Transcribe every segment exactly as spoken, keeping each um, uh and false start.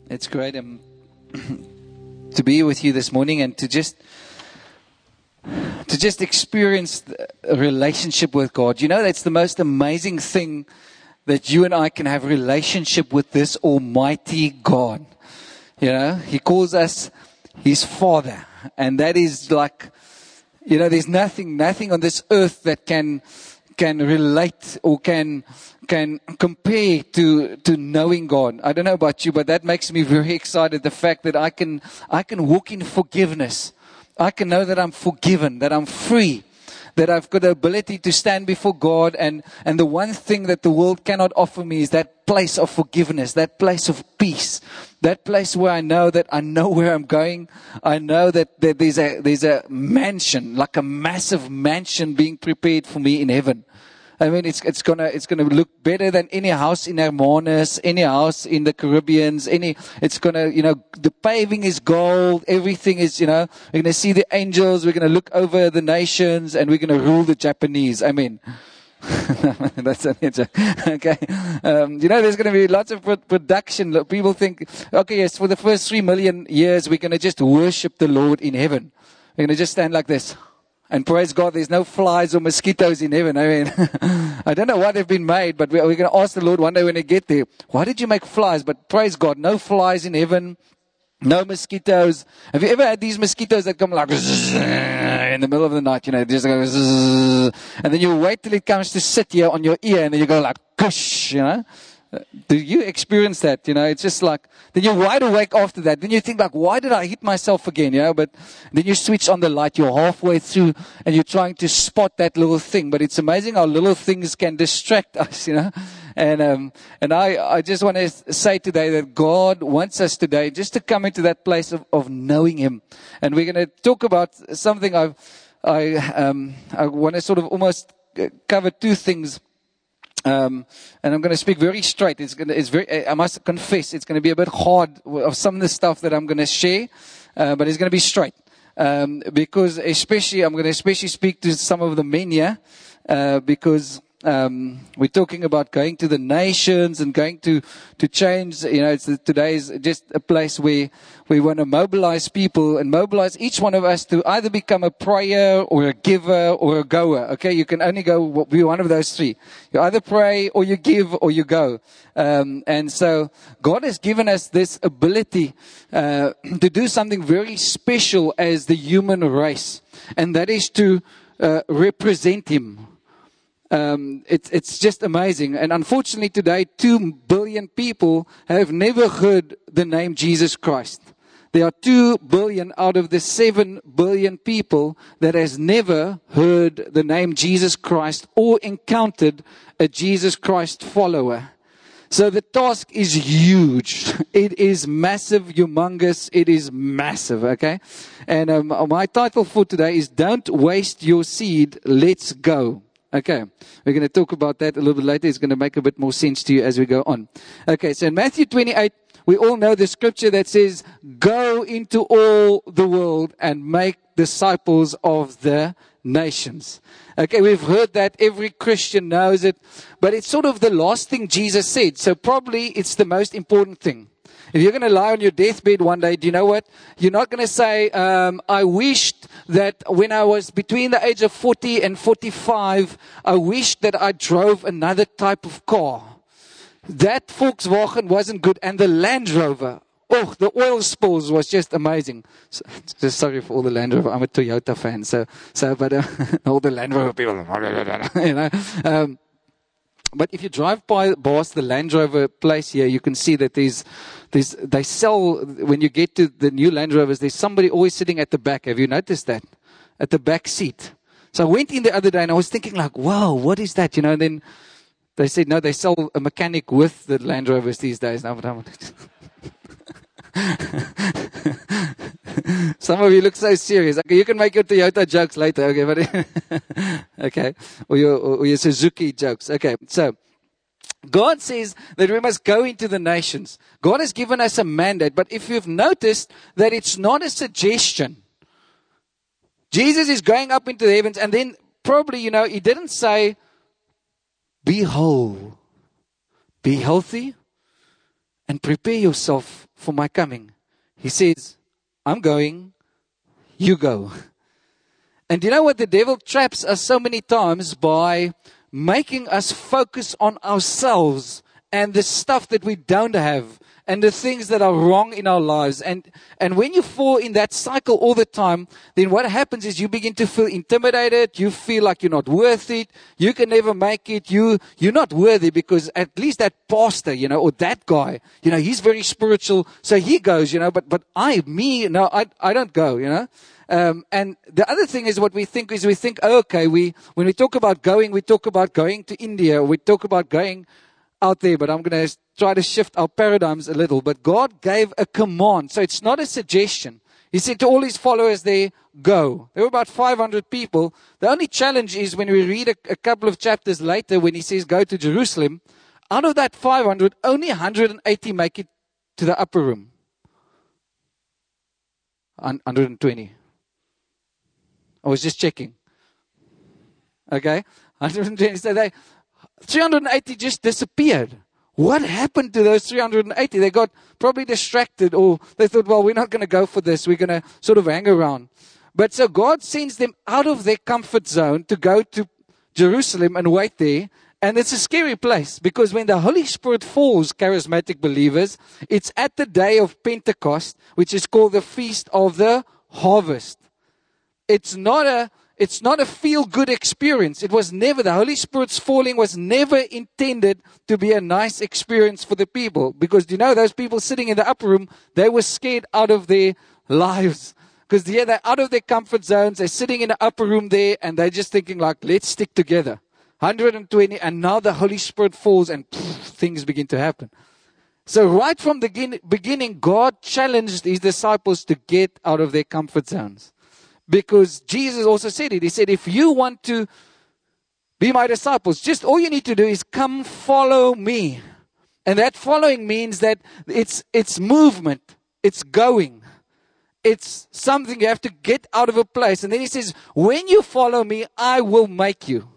It's great um, to be with you this morning and to just to just experience a relationship with God. You know, that's the most amazing thing, that you and I can have a relationship with this Almighty God. You know, He calls us His Father, and that is like, you know, there's nothing, nothing on this earth that can can relate or can can compare to to knowing God. I don't know about you, but that makes me very excited. The fact that I can I can walk in forgiveness. I can know that I'm forgiven, that I'm free, that I've got the ability to stand before God. And, and the one thing that the world cannot offer me is that place of forgiveness, that place of peace, that place where I know that I know where I'm going. I know that, that there's a, there's a mansion, like a massive mansion being prepared for me in heaven. I mean, it's, it's gonna, it's gonna look better than any house in Hermanus, any house in the Caribbeans, any, it's gonna, you know, the paving is gold, everything is, you know, we're gonna see the angels, we're gonna look over the nations, and we're gonna rule the Japanese. I mean, that's a joke. Okay. Um, you know, there's gonna be lots of production. People think, okay, yes, for the first three million years, we're gonna just worship the Lord in heaven. We're gonna just stand like this. And praise God, there's no flies or mosquitoes in heaven. I mean, I don't know why they've been made, but we're going to ask the Lord one day when we get there, why did you make flies? But praise God, no flies in heaven, no mosquitoes. Have you ever had these mosquitoes that come like in the middle of the night, you know, just go, and then you wait till it comes to sit here on your ear, and then you go like, kush, you know? Do you experience that? You know, it's just like, then you're wide awake after that. Then you think like, why did I hit myself again? You know, but then you switch on the light, you're halfway through and you're trying to spot that little thing. But it's amazing how little things can distract us, you know. And, um, and I, I just want to say today that God wants us today just to come into that place of, of knowing Him. And we're going to talk about something I've, I, um, I want to sort of almost cover two things. Um, and I'm going to speak very straight. It's going to, it's very, I must confess, it's going to be a bit hard of some of the stuff that I'm going to share, uh, but it's going to be straight. Um, because especially, I'm going to especially speak to some of the men here, uh, because, um, we're talking about going to the nations and going to, to change, you know, it's, today is just a place where we want to mobilize people and mobilize each one of us to either become a prayer or a giver or a goer. Okay. You can only go, be one of those three. You either pray or you give or you go. Um, and so God has given us this ability, uh, to do something very special as the human race. And that is to, uh, represent Him. Um, it's, it's just amazing. And unfortunately today, two billion people have never heard the name Jesus Christ. There are two billion out of the seven billion people that has never heard the name Jesus Christ or encountered a Jesus Christ follower. So the task is huge. It is massive, humongous. It is massive, okay? And um, my title for today is Don't Waste Your Seed, Let's Go. Okay, we're going to talk about that a little bit later. It's going to make a bit more sense to you as we go on. Okay, so in Matthew twenty-eight, we all know the scripture that says, go into all the world and make disciples of the nations. Okay, we've heard that. Every Christian knows it. But it's sort of the last thing Jesus said. So probably it's the most important thing. If you're going to lie on your deathbed one day, do you know what? You're not going to say, um, I wished that when I was between the age of forty and forty-five, I wished that I drove another type of car. That Volkswagen wasn't good. And the Land Rover, oh, the oil spills was just amazing. So, just sorry for all the Land Rover. I'm a Toyota fan. So, so but uh, all the Land Rover people, you know. Um, But if you drive by past the Land Rover place here, you can see that there's, there's, they sell, when you get to the new Land Rovers, there's somebody always sitting at the back. Have you noticed that? At the back seat. So I went in the other day and I was thinking like, wow, what is that? You know, and then they said, no, they sell a mechanic with the Land Rovers these days. Now, but I'm some of you look so serious. Okay, you can make your Toyota jokes later. Okay, but okay, or your or your Suzuki jokes. Okay, so God says that we must go into the nations. God has given us a mandate, but if you've noticed that it's not a suggestion. Jesus is going up into the heavens, and then probably, you know, He didn't say, "Be whole, be healthy, and prepare yourself for my coming. He says, I'm going, you go. And you know what? The devil traps us so many times by making us focus on ourselves and the stuff that we don't have and the things that are wrong in our lives. And, and when you fall in that cycle all the time, then what happens is you begin to feel intimidated. You feel like you're not worth it. You can never make it. You, you're not worthy because at least that pastor, you know, or that guy, you know, he's very spiritual. So he goes, you know, but, but I, me, no, I, I don't go, you know. Um, and the other thing is what we think is we think, oh, okay, we, when we talk about going, we talk about going to India. We talk about going out there, but I'm going to try to shift our paradigms a little. But God gave a command. So it's not a suggestion. He said to all his followers there, go. There were about five hundred people. The only challenge is when we read a, a couple of chapters later when he says go to Jerusalem, out of that five hundred, only one hundred eighty make it to the upper room. one hundred twenty. I was just checking. Okay? one hundred twenty. So they, three hundred eighty just disappeared. What happened to those three hundred eighty? They got probably distracted or they thought, well, we're not going to go for this. We're going to sort of hang around. But so God sends them out of their comfort zone to go to Jerusalem and wait there. And it's a scary place because when the Holy Spirit falls, charismatic believers, it's at the day of Pentecost, which is called the Feast of the Harvest. It's not a It's not a feel-good experience. It was never, the Holy Spirit's falling was never intended to be a nice experience for the people. Because, you know, those people sitting in the upper room, they were scared out of their lives. Because, yeah, they're out of their comfort zones. They're sitting in the upper room there, and they're just thinking like, let's stick together. one hundred twenty, and now the Holy Spirit falls, and poof, things begin to happen. So right from the beginning, God challenged his disciples to get out of their comfort zones. Because Jesus also said it. He said, if you want to be my disciples, just all you need to do is come follow me. And that following means that it's it's movement. It's going. It's something you have to get out of a place. And then he says, when you follow me, I will make you.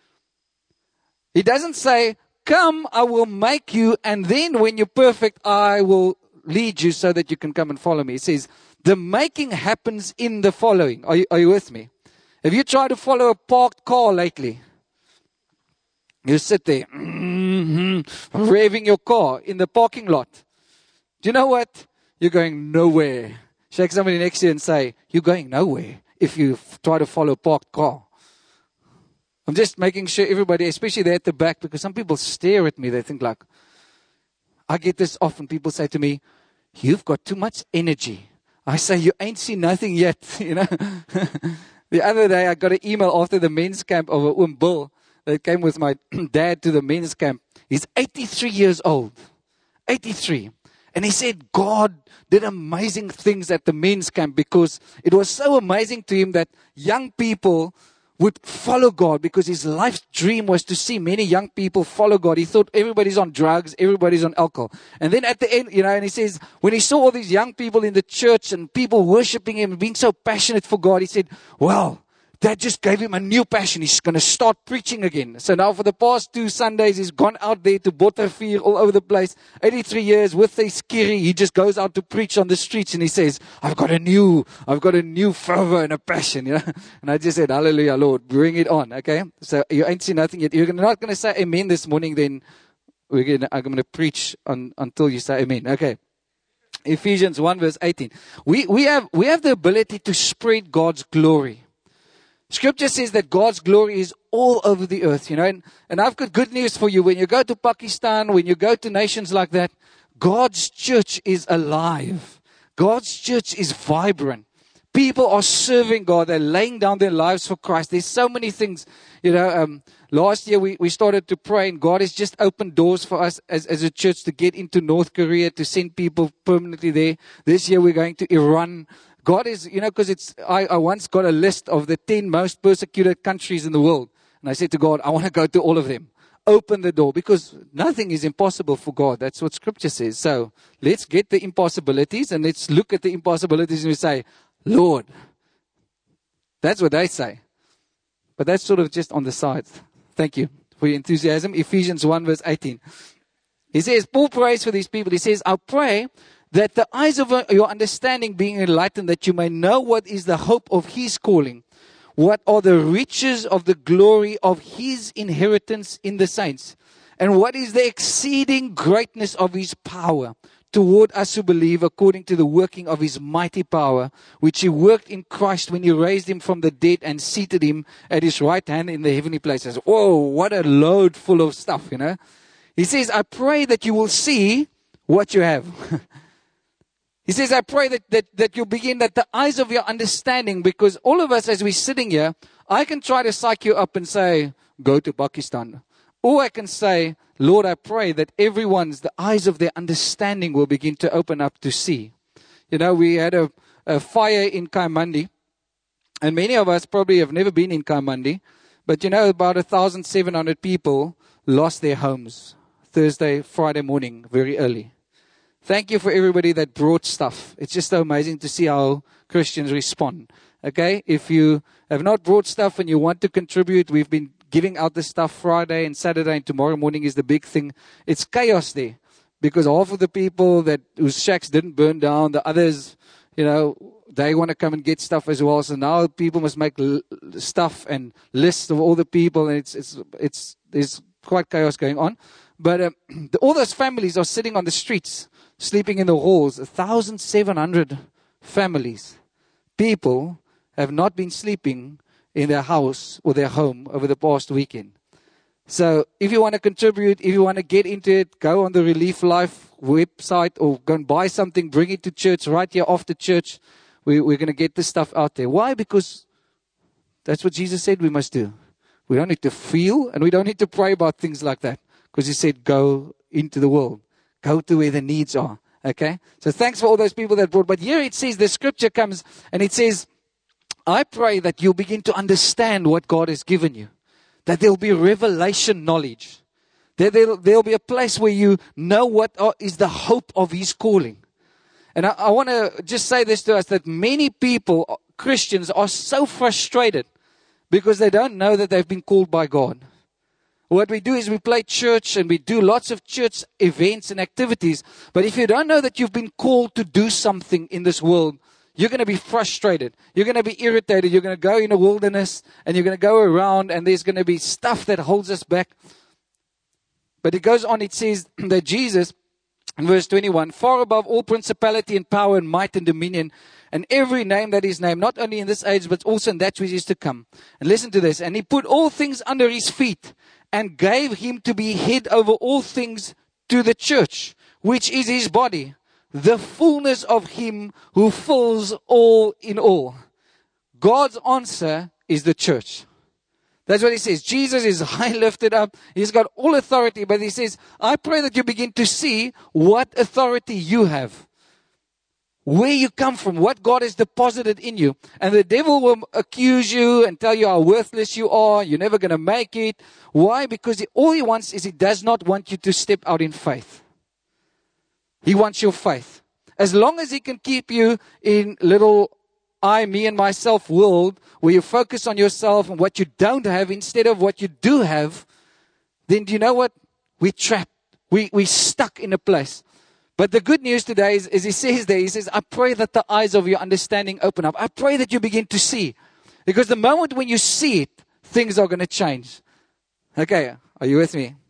He doesn't say, come, I will make you. And then when you're perfect, I will lead you so that you can come and follow me. He says, the making happens in the following. Are you, are you with me? Have you tried to follow a parked car lately? You sit there, mm-hmm, revving your car in the parking lot. Do you know what? You're going nowhere. Shake somebody next to you and say, you're going nowhere if you f- try to follow a parked car. I'm just making sure everybody, especially there at the back, because some people stare at me. They think like, I get this often. People say to me, you've got too much energy. I say, you ain't seen nothing yet, you know. The other day, I got an email after the men's camp of a oom Bill that came with my dad to the men's camp. He's eighty-three years old. eighty-three. And he said God did amazing things at the men's camp because it was so amazing to him that young people would follow God because his life's dream was to see many young people follow God. He thought everybody's on drugs, everybody's on alcohol. And then at the end, you know, and he says, when he saw all these young people in the church and people worshiping him and being so passionate for God, he said, well, that just gave him a new passion. He's going to start preaching again. So now for the past two Sundays, he's gone out there to Bottervier all over the place. eighty-three years with his kiri. He just goes out to preach on the streets and he says, I've got a new, I've got a new fervor and a passion, you know. And I just said, hallelujah, Lord, bring it on. Okay. So you ain't seen nothing yet. You're not going to say amen this morning. Then we're going to, I'm going to preach on, until you say amen. Okay. Ephesians one verse eighteen. We, we have, we have the ability to spread God's glory. Scripture says that God's glory is all over the earth, you know, and, and I've got good news for you. When you go to Pakistan, when you go to nations like that, God's church is alive. God's church is vibrant. People are serving God. They're laying down their lives for Christ. There's so many things, you know. Um, last year we, we started to pray and God has just opened doors for us as, as a church to get into North Korea, to send people permanently there. This year we're going to Iran. God is, you know, because it's, I, I once got a list of the ten most persecuted countries in the world. And I said to God, I want to go to all of them. Open the door, because nothing is impossible for God. That's what Scripture says. So let's get the impossibilities and let's look at the impossibilities and we say, Lord, that's what they say. But that's sort of just on the side. Thank you for your enthusiasm. Ephesians one verse eighteen. He says, Paul prays for these people. He says, I pray that the eyes of your understanding being enlightened, that you may know what is the hope of His calling, what are the riches of the glory of His inheritance in the saints, and what is the exceeding greatness of His power toward us who believe, according to the working of His mighty power, which He worked in Christ when He raised Him from the dead and seated Him at His right hand in the heavenly places. Whoa, what a load full of stuff, you know. He says, I pray that you will see what you have. He says, I pray that, that, that you'll begin, that the eyes of your understanding, because all of us as we're sitting here, I can try to psych you up and say, go to Pakistan. Or I can say, Lord, I pray that everyone's, the eyes of their understanding will begin to open up to see. You know, we had a, a fire in Kaimandi, and many of us probably have never been in Kaimandi, but you know, about one thousand seven hundred people lost their homes Thursday, Friday morning, very early. Thank you for everybody that brought stuff. It's just so amazing to see how Christians respond. Okay, if you have not brought stuff and you want to contribute, we've been giving out the stuff Friday and Saturday, and tomorrow morning is the big thing. It's chaos there because half of the people that whose shacks didn't burn down, the others, you know, they want to come and get stuff as well. So now people must make l- stuff and lists of all the people, and it's it's it's there's quite chaos going on. But um, the, all those families are sitting on the streets, sleeping in the halls. one thousand seven hundred families, people have not been sleeping in their house or their home over the past weekend. So if you want to contribute, if you want to get into it, go on the Relief Life website or go and buy something, bring it to church right here after church. We, we're going to get this stuff out there. Why? Because that's what Jesus said we must do. We don't need to feel and we don't need to pray about things like that, because He said go into the world. Go to where the needs are. Okay? So thanks for all those people that brought. But here it says, the scripture comes and it says, I pray that you'll begin to understand what God has given you. That there'll be revelation knowledge. That there'll, there'll be a place where you know what are, is the hope of His calling. And I, I want to just say this to us, that many people, Christians, are so frustrated because they don't know that they've been called by God. What we do is we play church and we do lots of church events and activities. But if you don't know that you've been called to do something in this world, you're going to be frustrated. You're going to be irritated. You're going to go in the wilderness and you're going to go around and there's going to be stuff that holds us back. But it goes on, it says that Jesus, in verse twenty-one, far above all principality and power and might and dominion and every name that is named, not only in this age but also in that which is to come. And listen to this. And He put all things under His feet and gave Him to be head over all things to the church, which is His body, the fullness of Him who fills all in all. God's answer is the church. That's what He says. Jesus is high lifted up. He's got all authority, but He says, I pray that you begin to see what authority you have. Where you come from, what God has deposited in you. And the devil will accuse you and tell you how worthless you are. You're never going to make it. Why? Because he, all he wants is he does not want you to step out in faith. He wants your faith. As long as he can keep you in little I, me and myself world, where you focus on yourself and what you don't have instead of what you do have, then do you know what? We're trapped. We, we're stuck in a place. But the good news today is, is he says there, he says, I pray that the eyes of your understanding open up. I pray that you begin to see. Because the moment when you see it, things are going to change. Okay, are you with me?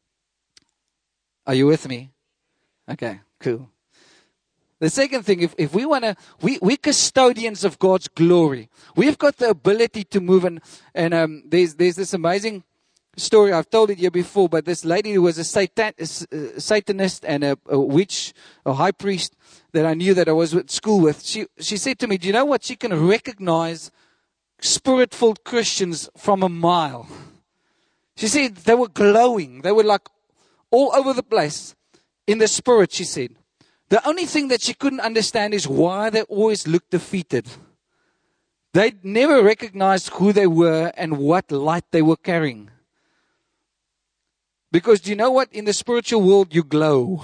Are you with me? Okay, cool. The second thing, if, if we want to, we, we're custodians of God's glory. We've got the ability to move. And, and um, there's, there's this amazing story. I've told it here before, but this lady who was a, satan, a Satanist and a, a witch, a high priest that I knew that I was at school with, she, she said to me, do you know what? She can recognize spirit-filled Christians from a mile. She said they were glowing. They were like all over the place in the spirit, she said. The only thing that she couldn't understand is why they always looked defeated. They never recognized who they were and what light they were carrying. Because do you know what? In the spiritual world, you glow.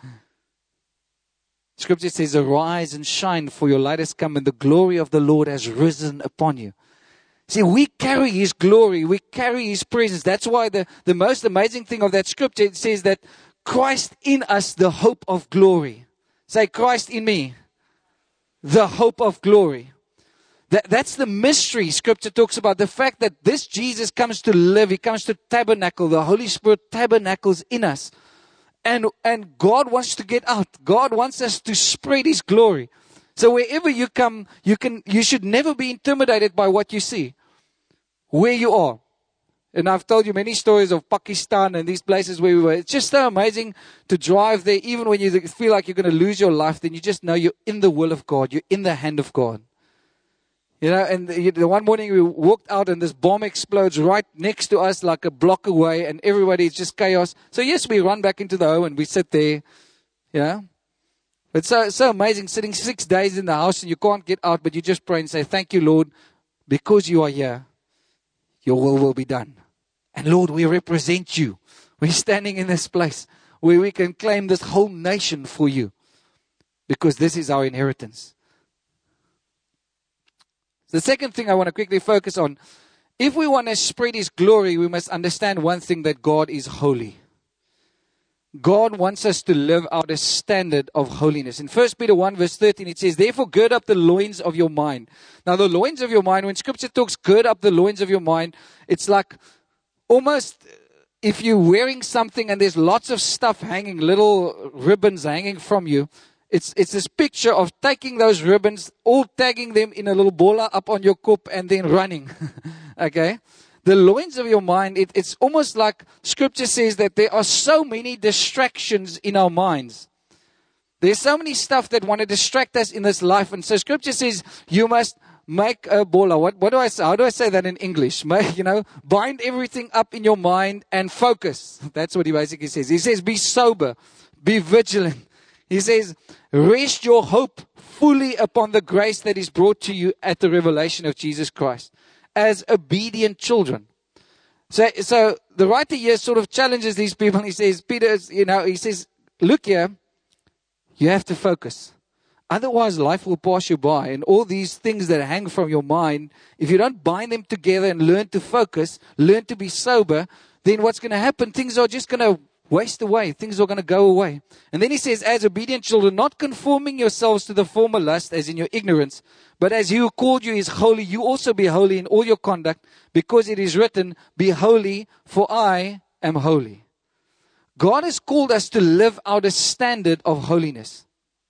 Scripture says, arise and shine, for your light has come and the glory of the Lord has risen upon you. See, we carry His glory. We carry His presence. That's why the, the most amazing thing of that scripture, it says that Christ in us, the hope of glory. Say, Christ in me, the hope of glory. That, that's the mystery Scripture talks about. The fact that this Jesus comes to live. He comes to tabernacle. The Holy Spirit tabernacles in us. And, and God wants to get out. God wants us to spread His glory. So wherever you come, you can, you should never be intimidated by what you see. Where you are. And I've told you many stories of Pakistan and these places where we were. It's just so amazing to drive there. Even when you feel like you're going to lose your life, then you just know you're in the will of God. You're in the hand of God. You know, and the, the one morning we walked out and this bomb explodes right next to us like a block away. And everybody, it's just chaos. So yes, we run back into the home and we sit there. You know. It's so, so amazing sitting six days in the house and you can't get out. But you just pray and say, thank you, Lord, because you are here. Your will will be done. And Lord, we represent you. We're standing in this place where we can claim this whole nation for you. Because this is our inheritance. The second thing I want to quickly focus on. If we want to spread His glory, we must understand one thing, that God is holy. God wants us to live out a standard of holiness. In First Peter one verse thirteen, it says, therefore gird up the loins of your mind. Now the loins of your mind, when Scripture talks gird up the loins of your mind, it's like almost if you're wearing something and there's lots of stuff hanging, little ribbons hanging from you, it's it's this picture of taking those ribbons, all tagging them in a little bola up on your cup and then running. Okay? The loins of your mind, it, it's almost like Scripture says that there are so many distractions in our minds. There's so many stuff that want to distract us in this life. And so Scripture says you must make a bola. What, what do I say? How do I say that in English? Make, you know, bind everything up in your mind and focus. That's what he basically says. He says, be sober, be vigilant. He says, rest your hope fully upon the grace that is brought to you at the revelation of Jesus Christ as obedient children. So, so the writer here sort of challenges these people. He says, Peter, you know, he says, look here, you have to focus. Otherwise, life will pass you by. And all these things that hang from your mind, if you don't bind them together and learn to focus, learn to be sober, then what's going to happen? Things are just going to waste away. Things are going to go away. And then he says, as obedient children, not conforming yourselves to the former lust as in your ignorance, but as He who called you is holy, you also be holy in all your conduct, because it is written, be holy, for I am holy. God has called us to live out a standard of holiness.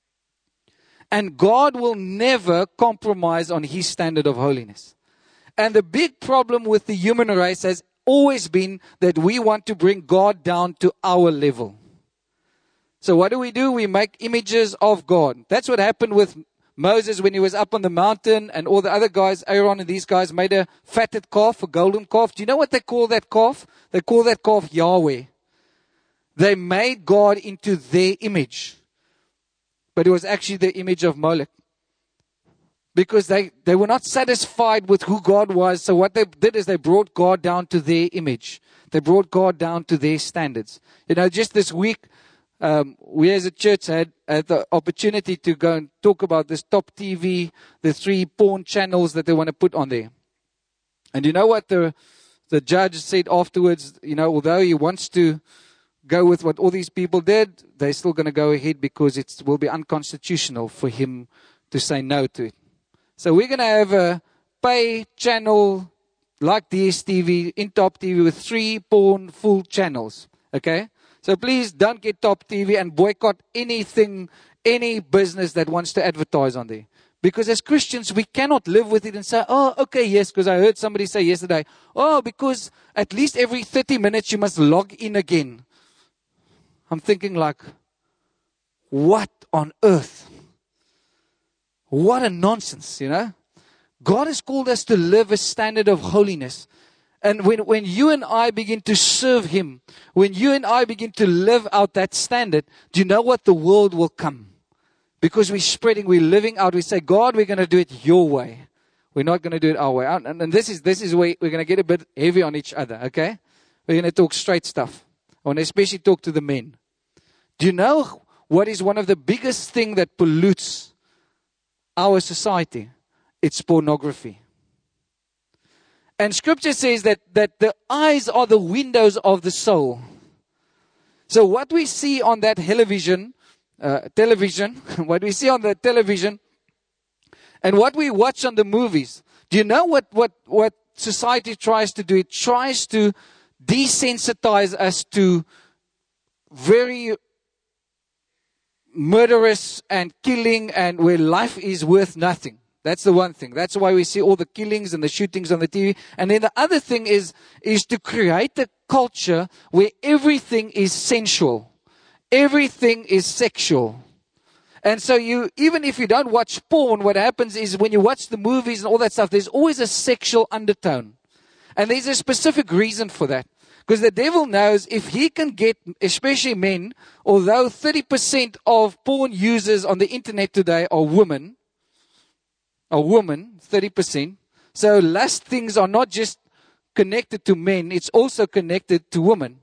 And God will never compromise on His standard of holiness. And the big problem with the human race has always been that we want to bring God down to our level. So what do we do? We make images of God. That's what happened with Moses when he was up on the mountain, and all the other guys, Aaron and these guys, made a fatted calf, a golden calf. Do you know what they call that calf? They call that calf Yahweh. They made God into their image. But it was actually the image of Molech. Because they, they were not satisfied with who God was. So what they did is they brought God down to their image. They brought God down to their standards. You know, just this week, um, we as a church had, had the opportunity to go and talk about this Top T V, the three porn channels that they want to put on there. And you know what the, the judge said afterwards? You know, although he wants to go with what all these people did, they're still going to go ahead because it will be unconstitutional for him to say no to it. So we're going to have a pay channel like D S T V in Top T V with three porn full channels. Okay? So please don't get Top T V and boycott anything, any business that wants to advertise on there. Because as Christians, we cannot live with it and say, oh, okay, yes, because I heard somebody say yesterday, oh, because at least every thirty minutes you must log in again. I'm thinking like, what on earth? What a nonsense, you know. God has called us to live a standard of holiness. And when, when you and I begin to serve Him, when you and I begin to live out that standard, do you know what? The world will come. Because we're spreading, we're living out. We say, God, we're going to do it your way. We're not going to do it our way. And, and this is this is where we're going to get a bit heavy on each other, okay? We're going to talk straight stuff. I want to especially talk to the men. Do you know what is one of the biggest things that pollutes our society? It's pornography. And Scripture says that, that the eyes are the windows of the soul. So what we see on that television, uh, television, what we see on the television, and what we watch on the movies. Do you know what, what, what society tries to do? It tries to desensitize us to very murderous and killing, and where life is worth nothing. That's the one thing. That's why we see all the killings and the shootings on the T V. And then the other thing is, is to create a culture where everything is sensual. Everything is sexual. And so you, even if you don't watch porn, what happens is when you watch the movies and all that stuff, there's always a sexual undertone. And there's a specific reason for that. Because the devil knows if he can get, especially men, although thirty percent of porn users on the internet today are women, are women, thirty percent. So lust things are not just connected to men, it's also connected to women.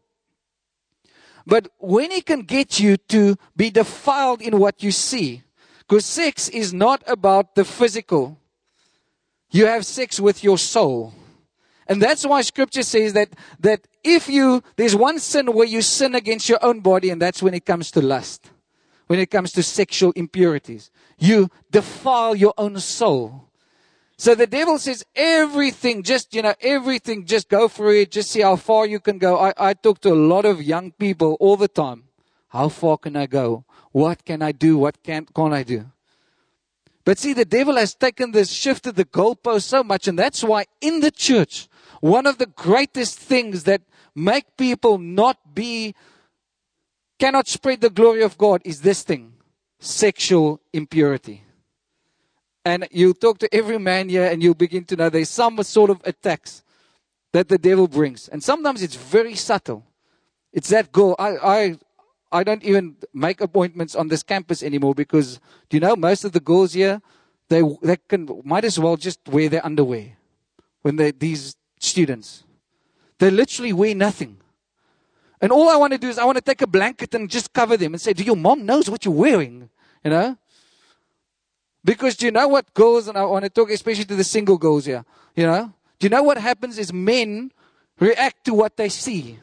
But when he can get you to be defiled in what you see, because sex is not about the physical. You have sex with your soul. And that's why Scripture says that, that if you, there's one sin where you sin against your own body, and that's when it comes to lust. When it comes to sexual impurities. You defile your own soul. So the devil says everything, just, you know, everything, just go for it. Just see how far you can go. I, I talk to a lot of young people all the time. How far can I go? What can I do? What can't, can't I do? But see, the devil has taken this, shifted the goalpost so much. And that's why in the church, one of the greatest things that make people not be, cannot spread the glory of God is this thing. Sexual impurity. And you talk to every man here and you'll begin to know there's some sort of attacks that the devil brings. And sometimes it's very subtle. It's that girl. I, I, I don't even make appointments on this campus anymore because, do you know, most of the girls here, they, they can, might as well just wear their underwear. When they, these students, they literally wear nothing. And all I want to do is I want to take a blanket and just cover them and say, do your mom knows what you're wearing? You know? Because do you know what girls, and I want to talk especially to the single girls here, you know? Do you know what happens is men react to what they see.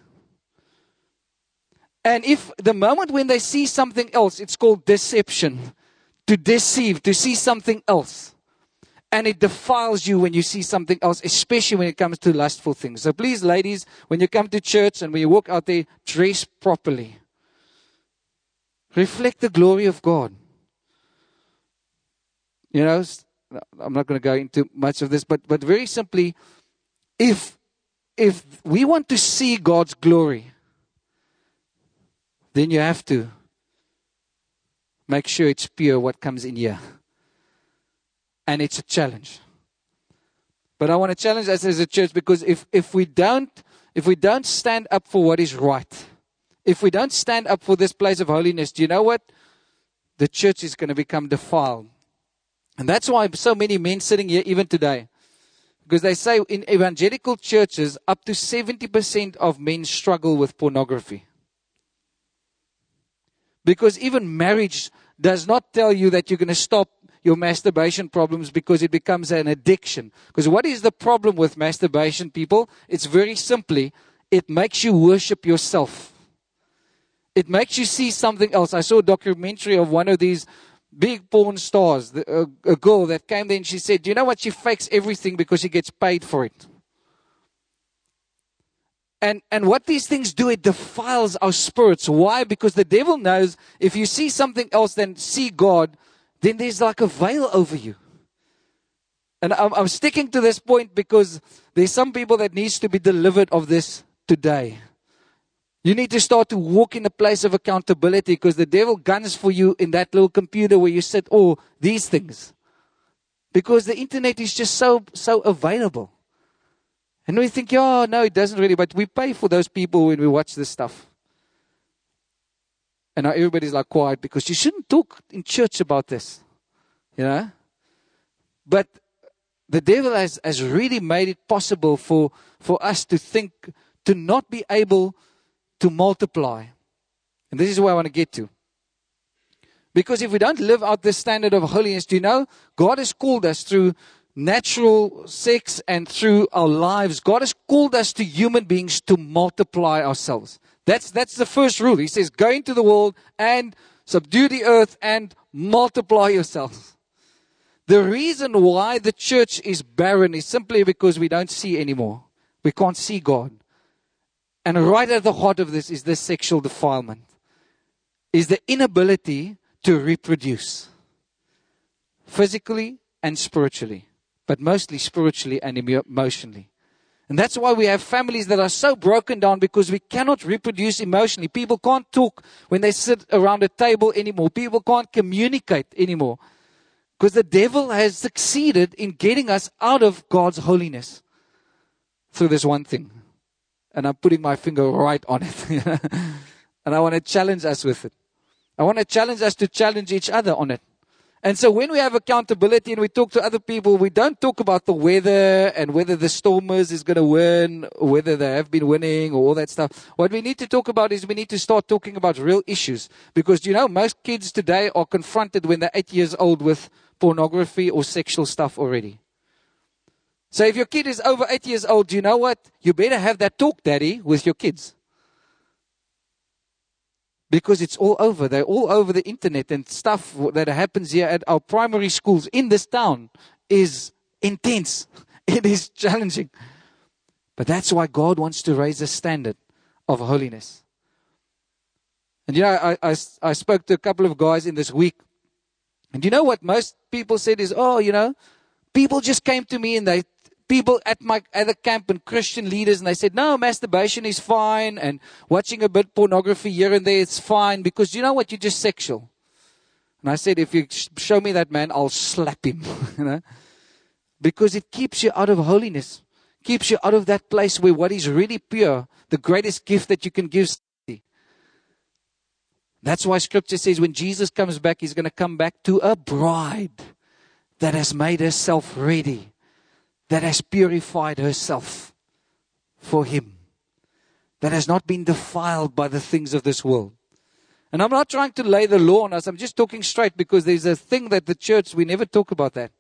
And if the moment when they see something else, it's called deception. To deceive, to see something else. And it defiles you when you see something else, especially when it comes to lustful things. So please, ladies, when you come to church and when you walk out there, dress properly. Reflect the glory of God. You know, I'm not going to go into much of this, but, but very simply, if, if we want to see God's glory, then you have to make sure it's pure what comes in here. And it's a challenge. But I want to challenge us as a church because if, if we don't, if we don't stand up for what is right, if we don't stand up for this place of holiness, do you know what? The church is going to become defiled. And that's why so many men sitting here even today. Because they say in evangelical churches, up to seventy percent of men struggle with pornography. Because even marriage does not tell you that you're going to stop your masturbation problems because it becomes an addiction. Because what is the problem with masturbation, people? It's very simply, it makes you worship yourself. It makes you see something else. I saw a documentary of one of these big porn stars, the, a, a girl that came there and she said, do you know what? She fakes everything because she gets paid for it. And and what these things do, it defiles our spirits. Why? Because the devil knows if you see something else than see God, then there's like a veil over you. And I'm, I'm sticking to this point because there's some people that needs to be delivered of this today. You need to start to walk in a place of accountability because the devil guns for you in that little computer where you sit, oh, these things. Because the internet is just so, so available. And we think, yeah, no, it doesn't really. But we pay for those people when we watch this stuff. And now everybody's like quiet because you shouldn't talk in church about this. You know? But the devil has, has really made it possible for, for us to think, to not be able to multiply. And this is where I want to get to. Because if we don't live out this standard of holiness, do you know, God has called us through natural sex and through our lives. God has called us to human beings to multiply ourselves. That's, that's the first rule. He says, go into the world and subdue the earth and multiply yourselves. The reason why the church is barren is simply because we don't see anymore. We can't see God. And right at the heart of this is this sexual defilement. Is the inability to reproduce. Physically and spiritually. But mostly spiritually and emotionally. And that's why we have families that are so broken down, because we cannot reproduce emotionally. People can't talk when they sit around a table anymore. People can't communicate anymore. Because the devil has succeeded in getting us out of God's holiness through this one thing. And I'm putting my finger right on it. And I want to challenge us with it. I want to challenge us to challenge each other on it. And so when we have accountability and we talk to other people, we don't talk about the weather and whether the Stormers is going to win, or whether they have been winning, or all that stuff. What we need to talk about is we need to start talking about real issues. Because, you know, most kids today are confronted when they're eight years old with pornography or sexual stuff already. So if your kid is over eight years old, you know what? You better have that talk, Daddy, with your kids. Because it's all over. They're all over the internet, and stuff that happens here at our primary schools in this town is intense. It is challenging. But that's why God wants to raise a standard of holiness. And you know, I, I, I spoke to a couple of guys in this week. And you know what most people said is, oh, you know, people just came to me and they, people at my, at the camp and Christian leaders, and they said, no, masturbation is fine, and watching a bit pornography here and there, it's fine, because you know what, you're just sexual. And I said, if you show me that man, I'll slap him, you know, because it keeps you out of holiness, keeps you out of that place where what is really pure, the greatest gift that you can give. That's why Scripture says when Jesus comes back, He's going to come back to a bride that has made herself ready, that has purified herself for Him, that has not been defiled by the things of this world. And I'm not trying to lay the law on us. I'm just talking straight, because there's a thing that the church, we never talk about that.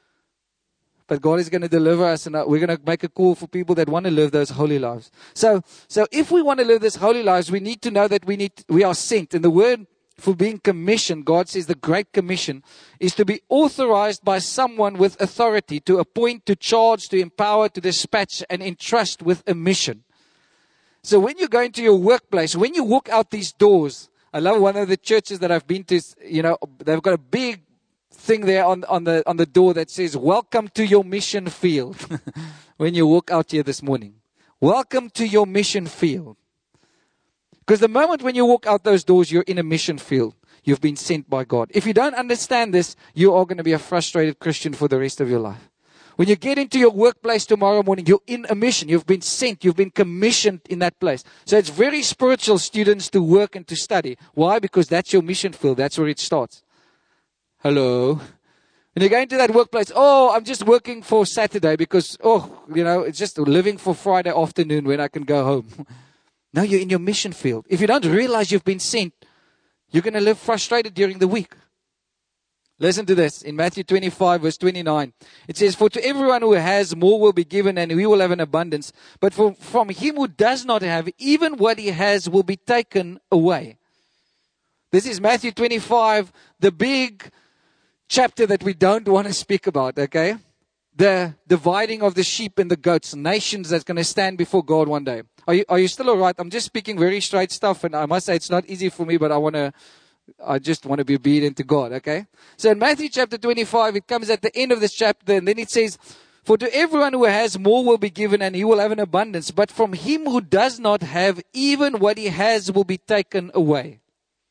But God is going to deliver us, and we're going to make a call for people that want to live those holy lives. So, so if we want to live these holy lives, we need to know that we need, we are sent. And the word for being commissioned, God says the Great Commission is to be authorized by someone with authority to appoint, to charge, to empower, to dispatch, and entrust with a mission. So when you go into your workplace, when you walk out these doors, I love one of the churches that I've been to, you know, they've got a big thing there on, on the on the door that says, welcome to your mission field. When you walk out here this morning, welcome to your mission field. Because the moment when you walk out those doors, you're in a mission field. You've been sent by God. If you don't understand this, you are going to be a frustrated Christian for the rest of your life. When you get into your workplace tomorrow morning, you're in a mission. You've been sent. You've been commissioned in that place. So it's very spiritual, students, to work and to study. Why? Because that's your mission field. That's where it starts. Hello. When you go into that workplace, oh, I'm just working for Saturday because, oh, you know, it's just living for Friday afternoon when I can go home. No, you're in your mission field. If you don't realize you've been sent, you're going to live frustrated during the week. Listen to this. In Matthew twenty-five, verse twenty-nine, it says, for to everyone who has, more will be given, and he will have an abundance. But for, from him who does not have, even what he has will be taken away. This is Matthew twenty-five, the big chapter that we don't want to speak about, okay? The dividing of the sheep and the goats, nations that's going to stand before God one day. Are you, are you still all right? I'm just speaking very straight stuff, and I must say it's not easy for me, but I want to, I just want to be obedient to God, okay? So in Matthew chapter twenty-five, it comes at the end of this chapter, and then it says, for to everyone who has, more will be given, and he will have an abundance. But from him who does not have, even what he has will be taken away.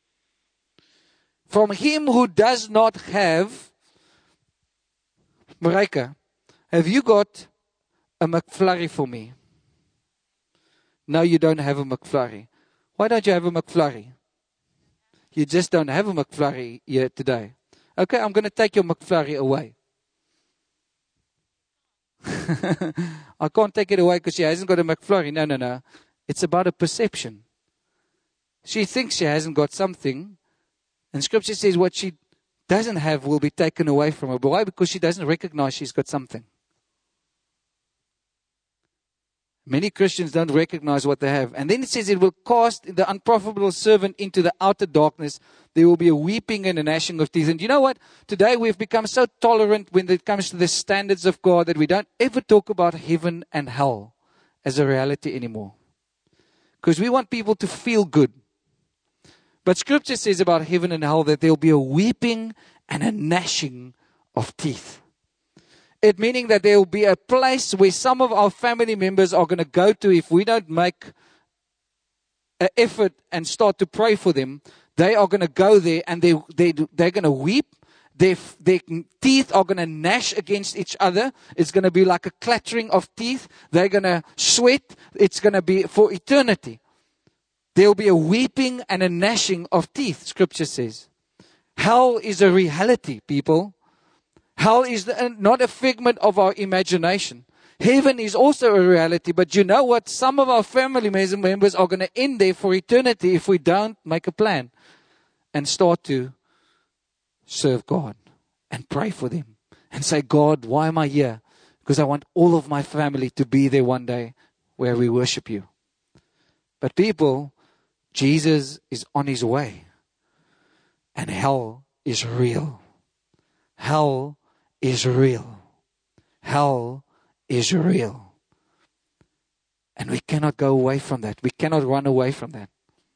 From him who does not have, Marika, have you got a McFlurry for me? No, you don't have a McFlurry. Why don't you have a McFlurry? You just don't have a McFlurry here today. Okay, I'm going to take your McFlurry away. I can't take it away because she hasn't got a McFlurry. No, no, no. It's about a perception. She thinks she hasn't got something. And Scripture says what she doesn't have will be taken away from her. But why? Because she doesn't recognize she's got something. Many Christians don't recognize what they have. And then it says it will cast the unprofitable servant into the outer darkness. There will be a weeping and a gnashing of teeth. And you know what? Today we've become so tolerant when it comes to the standards of God that we don't ever talk about heaven and hell as a reality anymore. Because we want people to feel good. But Scripture says about heaven and hell that there will be a weeping and a gnashing of teeth. It meaning that there will be a place where some of our family members are going to go to if we don't make an effort and start to pray for them. They are going to go there and they, they, they're going to weep. Their, their teeth are going to gnash against each other. It's going to be like a clattering of teeth. They're going to sweat. It's going to be for eternity. There will be a weeping and a gnashing of teeth, Scripture says. Hell is a reality, people. Hell is not a figment of our imagination. Heaven is also a reality, but you know what? Some of our family members are going to end there for eternity if we don't make a plan and start to serve God and pray for them and say, God, why am I here? Because I want all of my family to be there one day where we worship you. But people, Jesus is on his way and hell is real. Hell is real. Hell is real. And we cannot go away from that. We cannot run away from that.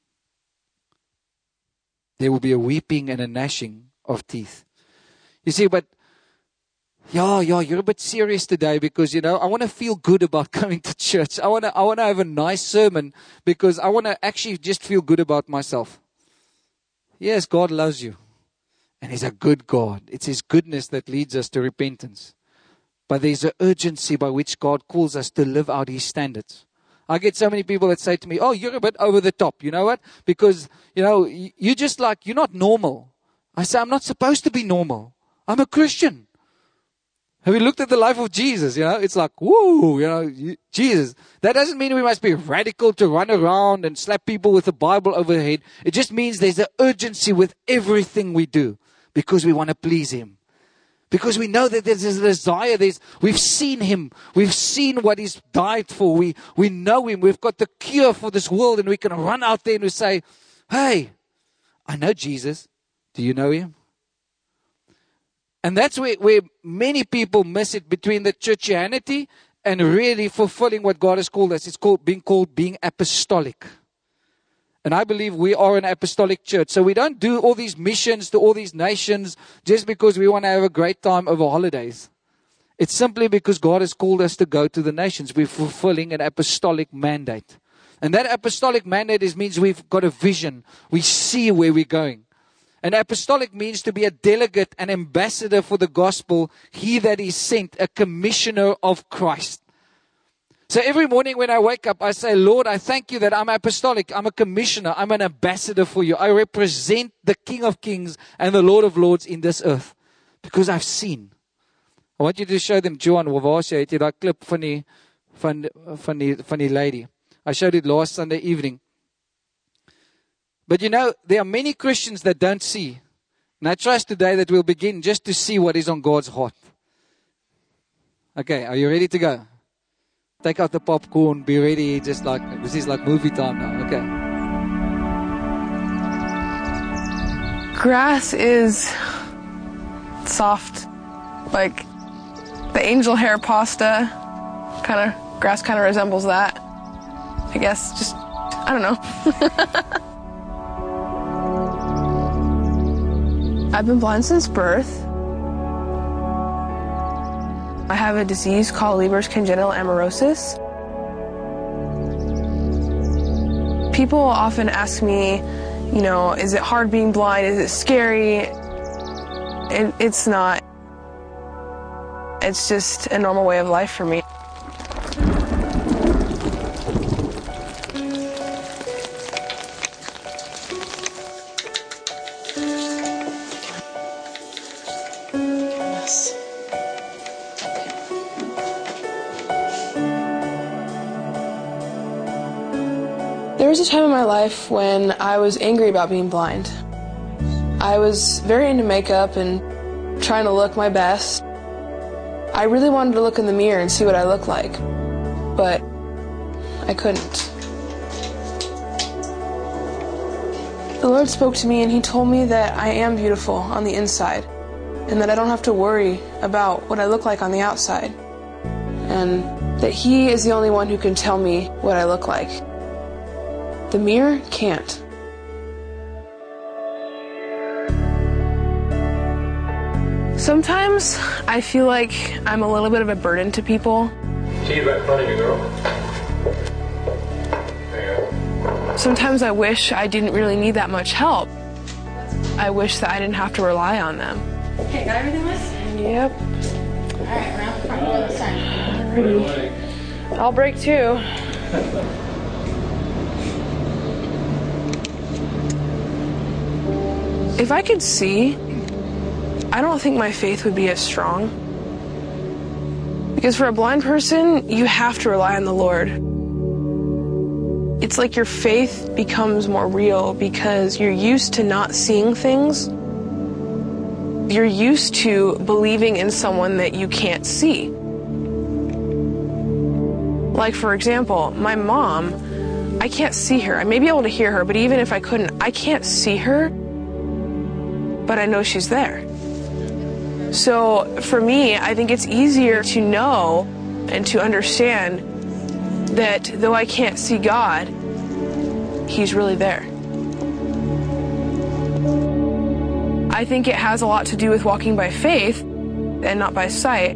There will be a weeping and a gnashing of teeth. You see, but yeah, yeah, you're a bit serious today because, you know, I want to feel good about coming to church. I want to, I want to have a nice sermon because I want to actually just feel good about myself. Yes, God loves you. And he's a good God. It's his goodness that leads us to repentance. But there's an urgency by which God calls us to live out his standards. I get so many people that say to me, oh, you're a bit over the top. You know what? Because, you know, you're just like, you're not normal. I say, I'm not supposed to be normal. I'm a Christian. Have you looked at the life of Jesus? You know, it's like, woo, you know, Jesus. That doesn't mean we must be radical to run around and slap people with the Bible over the head. It just means there's an urgency with everything we do. Because we want to please him. Because we know that there's a desire. There's, we've seen him. We've seen what he's died for. We, we know him. We've got the cure for this world. And we can run out there and we say, hey, I know Jesus. Do you know him? And that's where, where many people miss it between the churchianity and really fulfilling what God has called us. It's called being called being apostolic. And I believe we are an apostolic church. So we don't do all these missions to all these nations just because we want to have a great time over holidays. It's simply because God has called us to go to the nations. We're fulfilling an apostolic mandate. And that apostolic mandate is, means we've got a vision. We see where we're going. And apostolic means to be a delegate, an ambassador for the gospel. He that is sent, a commissioner of Christ. So every morning when I wake up, I say, Lord, I thank you that I'm apostolic. I'm a commissioner. I'm an ambassador for you. I represent the King of Kings and the Lord of Lords in this earth. Because I've seen. I want you to show them, Johan, waar sê het jy daai klip van die van van die van die lady. I showed it last Sunday evening. But you know, there are many Christians that don't see. And I trust today that we'll begin just to see what is on God's heart. Okay, are you ready to go? Take out the popcorn, be ready, just like, this is like movie time now, okay. Grass is soft, like the angel hair pasta, kind of, grass kind of resembles that. I guess, just, I don't know. I've been blind since birth. I have a disease called Leber's congenital amaurosis. People often ask me, you know, is it hard being blind? Is it scary? It, it's not. It's just a normal way of life for me. There was a time in my life when I was angry about being blind. I was very into makeup and trying to look my best. I really wanted to look in the mirror and see what I looked like. But I couldn't. The Lord spoke to me and He told me that I am beautiful on the inside and that I don't have to worry about what I look like on the outside, and that He is the only one who can tell me what I look like. The mirror can't. Sometimes I feel like I'm a little bit of a burden to people. See right in front of you, girl. There you go. Sometimes I wish I didn't really need that much help. I wish that I didn't have to rely on them. Okay, got everything, Liz? Yep. All right, around the front door this time. Alrighty. I'll break too. If I could see, I don't think my faith would be as strong. Because for a blind person, you have to rely on the Lord. It's like your faith becomes more real because you're used to not seeing things. You're used to believing in someone that you can't see. Like, for example, my mom, I can't see her. I may be able to hear her, but even if I couldn't, I can't see her, but I know she's there. So for me, I think it's easier to know and to understand that though I can't see God, He's really there. I think it has a lot to do with walking by faith and not by sight.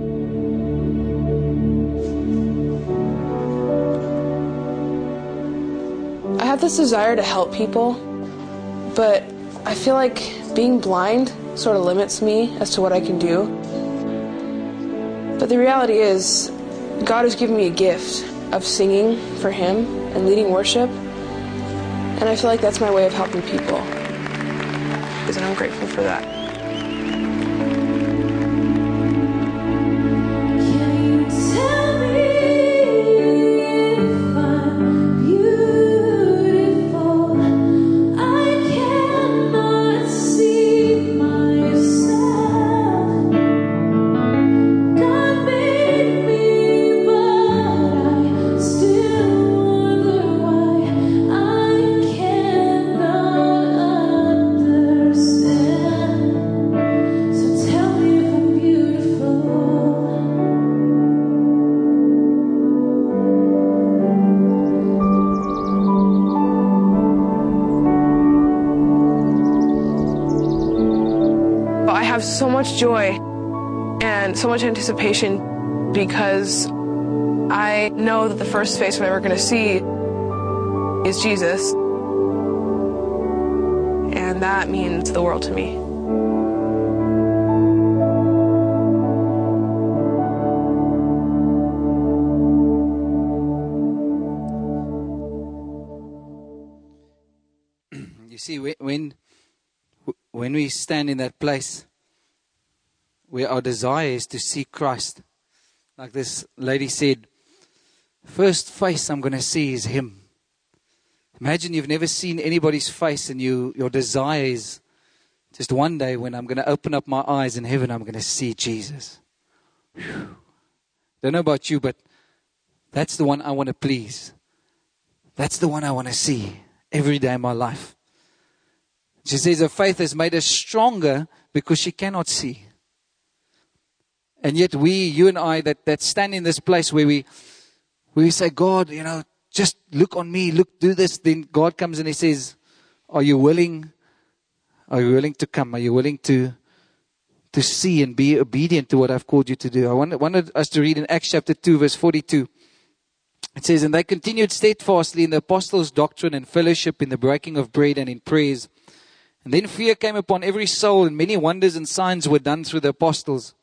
I have this desire to help people, but I feel like being blind sort of limits me as to what I can do. But the reality is, God has given me a gift of singing for Him and leading worship, and I feel like that's my way of helping people. And I'm grateful for that. So much joy and so much anticipation because I know that the first face I'm ever going to see is Jesus, and that means the world to me. You see, when when we stand in that place where our desire is to see Christ, like this lady said, first face I'm going to see is Him. Imagine you've never seen anybody's face and you your desire is just one day when I'm going to open up my eyes in heaven, I'm going to see Jesus. Whew. Don't know about you, but that's the one I want to please. That's the one I want to see every day in my life. She says her faith has made her stronger because she cannot see. And yet we, you and I, that, that stand in this place where we, where we say, God, you know, just look on me, look, do this. Then God comes and He says, are you willing? Are you willing to come? Are you willing to, to see and be obedient to what I've called you to do? I wanted, wanted us to read in Acts chapter two, verse forty-two. It says, and they continued steadfastly in the apostles' doctrine and fellowship, in the breaking of bread and in prayers. And then fear came upon every soul, and many wonders and signs were done through the apostles.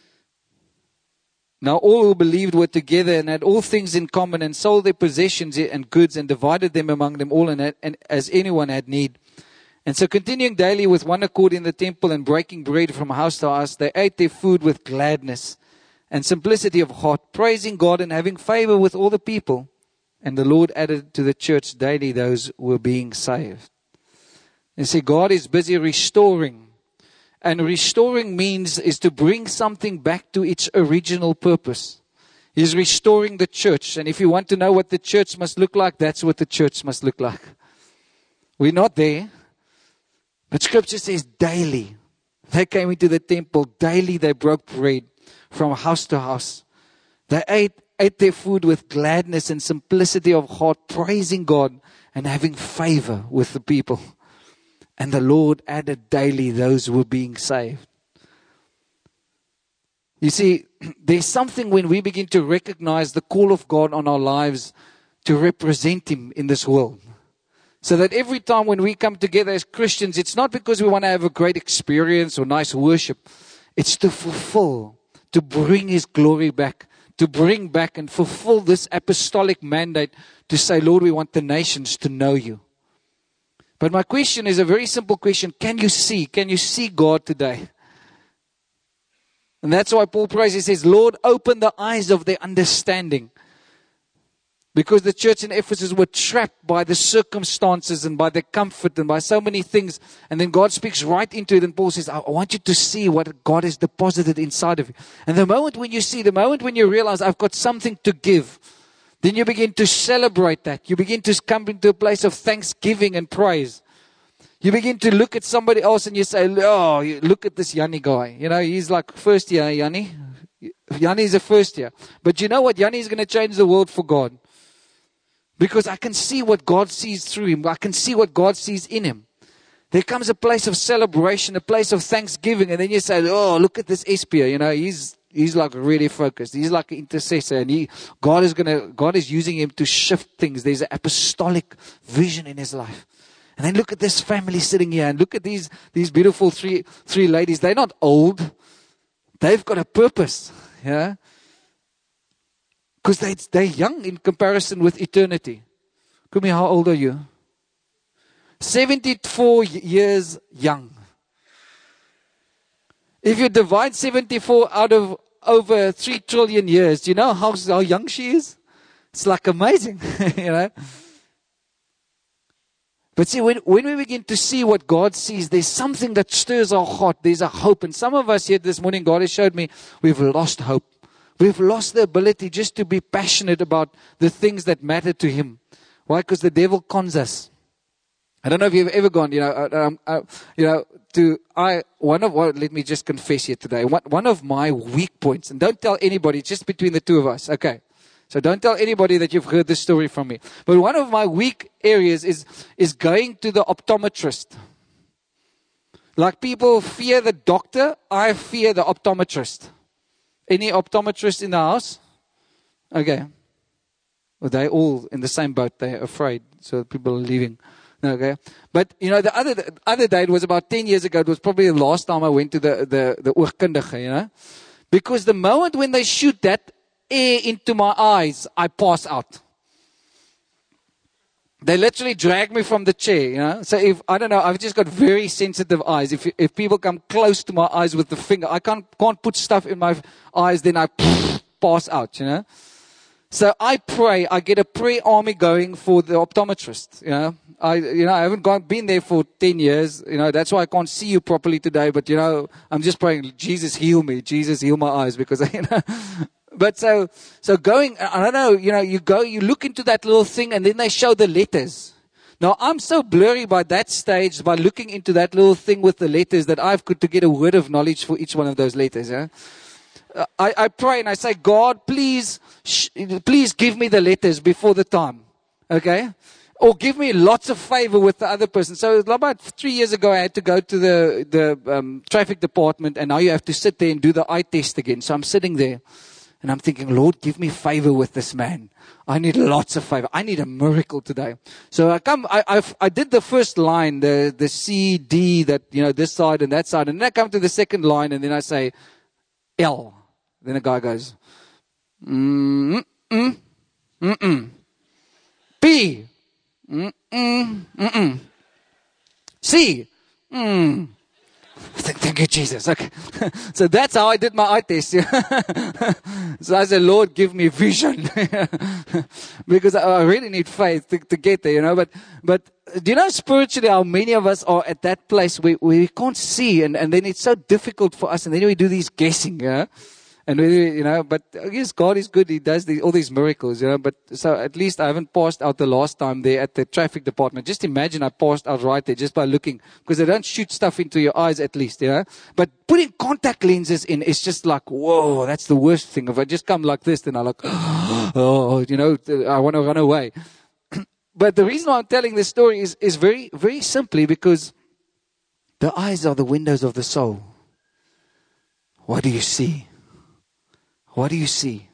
Now all who believed were together and had all things in common, and sold their possessions and goods and divided them among them all, and, had, and as anyone had need. And so continuing daily with one accord in the temple and breaking bread from house to house, they ate their food with gladness and simplicity of heart, praising God and having favor with all the people. And the Lord added to the church daily those who were being saved. And see, God is busy restoring. And restoring means is to bring something back to its original purpose. He's restoring the church. And if you want to know what the church must look like, that's what the church must look like. We're not there. But Scripture says daily. They came into the temple. Daily they broke bread from house to house. They ate, ate their food with gladness and simplicity of heart, praising God and having favor with the people. And the Lord added daily those who were being saved. You see, there's something when we begin to recognize the call of God on our lives to represent Him in this world. So that every time when we come together as Christians, it's not because we want to have a great experience or nice worship. It's to fulfill, to bring His glory back, to bring back and fulfill this apostolic mandate to say, Lord, we want the nations to know You. But my question is a very simple question. Can you see? Can you see God today? And that's why Paul prays, he says, Lord, open the eyes of their understanding. Because the church in Ephesus were trapped by the circumstances and by the comfort and by so many things. And then God speaks right into it. And Paul says, I want you to see what God has deposited inside of you. And the moment when you see, the moment when you realize I've got something to give, then you begin to celebrate that. You begin to come into a place of thanksgiving and praise. You begin to look at somebody else and you say, oh, you look at this Yanni guy. You know, he's like first year, Yanni. Yanni is a first year. But you know what? Yanni is going to change the world for God. Because I can see what God sees through him. I can see what God sees in him. There comes a place of celebration, a place of thanksgiving. And then you say, oh, look at this S P A. You know, he's he's like really focused. He's like an intercessor. And he, God is going to, God is using him to shift things. There's an apostolic vision in his life. And then look at this family sitting here. And look at these, these beautiful three, three ladies. They're not old. They've got a purpose. Yeah. Because they, they're young in comparison with eternity. Kumi, how old are you? seventy-four years young. If you divide seventy-four out of over three trillion years, do you know how, how young she is? It's like amazing, you know. But see, when, when we begin to see what God sees, there's something that stirs our heart. There's a hope. And some of us here this morning, God has showed me, we've lost hope. We've lost the ability just to be passionate about the things that matter to Him. Why? Because the devil cons us. I don't know if you've ever gone, you know, um, uh, you know, to, I, one of, well, let me just confess here today. One, one of my weak points, and don't tell anybody, just between the two of us, okay? So don't tell anybody that you've heard this story from me. But one of my weak areas is, is going to the optometrist. Like people fear the doctor, I fear the optometrist. Any optometrists in the house? Okay. Well, they're all in the same boat. They're afraid. So people are leaving. Okay. But, you know, the other the other day, it was about ten years ago. It was probably the last time I went to the, the, the oogkundige, you know. Because the moment when they shoot that air into my eyes, I pass out. They literally drag me from the chair, you know. So if, I don't know, I've just got very sensitive eyes. If if people come close to my eyes with the finger, I can't can't put stuff in my eyes, then I pass out, you know. So I pray, I get a prayer army going for the optometrist, you know. I, you know, I haven't gone, been there for ten years, you know, that's why I can't see you properly today, but, you know, I'm just praying, Jesus, heal me, Jesus, heal my eyes, because, you know, but so, so going, I don't know, you know, you go, you look into that little thing, and then they show the letters. Now, I'm so blurry by that stage, by looking into that little thing with the letters, that I've got to get a word of knowledge for each one of those letters, yeah. I, I pray and I say, God, please, sh- please give me the letters before the time, okay? Or give me lots of favor with the other person. So about three years ago, I had to go to the, the um, traffic department, and now you have to sit there and do the eye test again. So I'm sitting there, and I'm thinking, Lord, give me favor with this man. I need lots of favor. I need a miracle today. So I come, I, I, I did the first line, the, the C, D, that, you know, this side and that side. And then I come to the second line, and then I say, L. Then the guy goes, mm, mm, mm, mm. P. Mm-mm, mm-mm. C. Mm. Thank you, Jesus. Okay. So that's how I did my eye test. So I said, Lord, give me vision. Because I really need faith to, to get there, you know. But, but do you know spiritually how many of us are at that place where, where we can't see, and, and then it's so difficult for us, and then we do these guessing, yeah. And, you know, but I guess God is good. He does the, all these miracles, you know. But so at least I haven't passed out the last time there at the traffic department. Just imagine I passed out right there just by looking. Because they don't shoot stuff into your eyes at least, you know. But putting contact lenses in is just like, whoa, that's the worst thing. If I just come like this, then I'm like, oh, you know, I want to run away. But the reason why I'm telling this story is, is very, very simply because the eyes are the windows of the soul. What do you see? What do you see?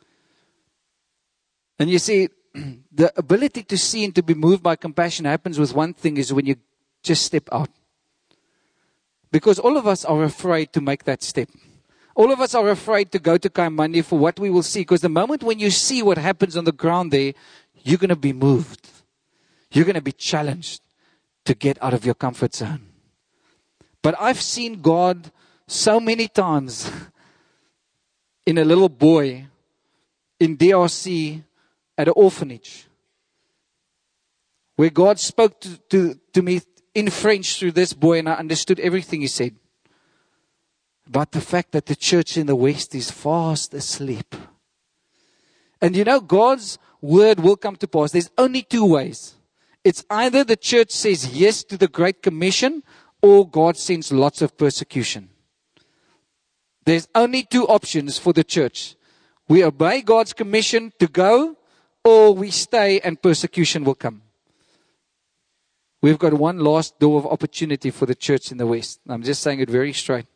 And you see, the ability to see and to be moved by compassion happens with one thing, is when you just step out. Because all of us are afraid to make that step. All of us are afraid to go to Kaimani for what we will see. Because the moment when you see what happens on the ground there, you're going to be moved. You're going to be challenged to get out of your comfort zone. But I've seen God so many times in a little boy in D R C at an orphanage, where God spoke to, to, to me in French through this boy, and I understood everything he said about the fact that the church in the West is fast asleep. And you know, God's word will come to pass. There's only two ways. It's either the church says yes to the Great Commission, or God sends lots of persecution. There's only two options for the church. We obey God's commission to go, or we stay and persecution will come. We've got one last door of opportunity for the church in the West. I'm just saying it very straight.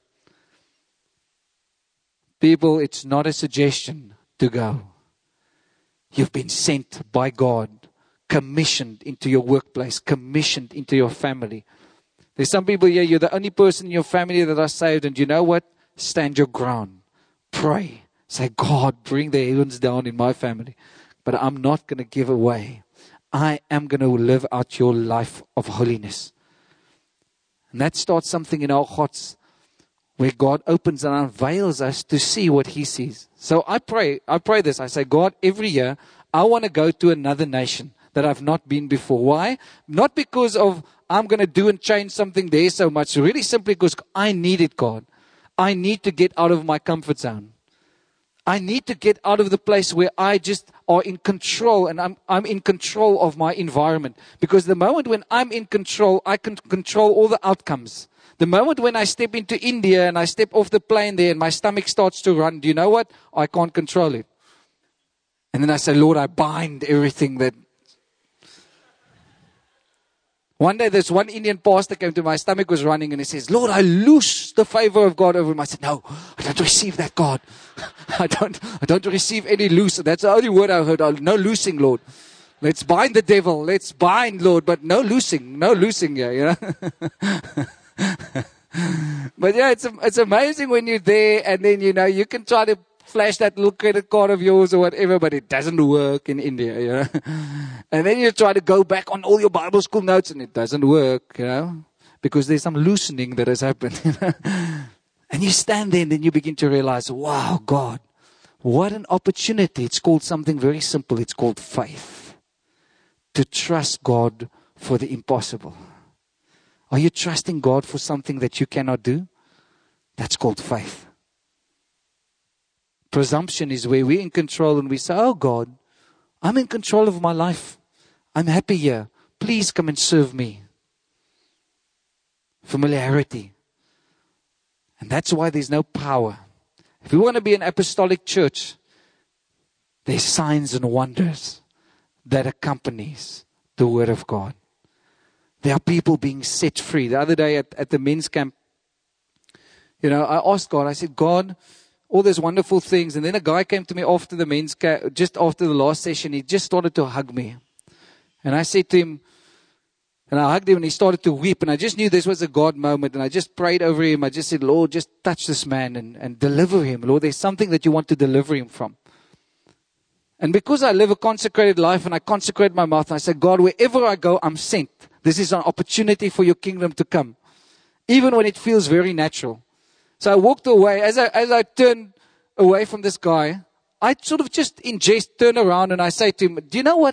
People, it's not a suggestion to go. You've been sent by God, commissioned into your workplace, commissioned into your family. There's some people here, you're the only person in your family that are saved, and you know what? Stand your ground. Pray. Say, God, bring the heavens down in my family. But I'm not going to give away. I am going to live out your life of holiness. And that starts something in our hearts where God opens and unveils us to see what He sees. So I pray, I pray this. I say, God, every year I want to go to another nation that I've not been before. Why? Not because of I'm going to do and change something there so much. Really simply because I need it, God. I need to get out of my comfort zone. I need to get out of the place where I just are in control, and I'm, I'm in control of my environment. Because the moment when I'm in control, I can control all the outcomes. The moment when I step into India and I step off the plane there and my stomach starts to run, do you know what? I can't control it. And then I say, Lord, I bind everything that... One day, this one Indian pastor came to my stomach was running, and he says, Lord, I loose the favor of God over him. I said, no, I don't receive that, God. I don't, I don't receive any loose. That's the only word I heard. No loosing, Lord. Let's bind the devil. Let's bind, Lord, but no loosing. No loosing here, you know. But yeah, it's, it's amazing when you're there, and then, you know, you can try to flash that little credit card of yours or whatever, but it doesn't work in India, you know. And then you try to go back on all your Bible school notes, and it doesn't work, you know, because there's some loosening that has happened. You know? And you stand there, and then you begin to realize, wow, God, what an opportunity. It's called something very simple. It's called faith. To trust God for the impossible. Are you trusting God for something that you cannot do? That's called faith. Presumption is where we're in control and we say, oh God, I'm in control of my life. I'm happy here. Please come and serve me. Familiarity. And that's why there's no power. If we want to be an apostolic church, there's signs and wonders that accompanies the Word of God. There are people being set free. The other day at, at the men's camp, you know, I asked God, I said, God, all those wonderful things. And then a guy came to me after the men's camp, just after the last session. He just started to hug me. And I said to him, and I hugged him and he started to weep. And I just knew this was a God moment. And I just prayed over him. I just said, Lord, just touch this man and, and deliver him. Lord, there's something that you want to deliver him from. And because I live a consecrated life and I consecrate my mouth, and I said, God, wherever I go, I'm sent. This is an opportunity for your kingdom to come. Even when it feels very natural. So I walked away. As I, as I turned away from this guy, I sort of just in jest turn around and I say to him, do you know what?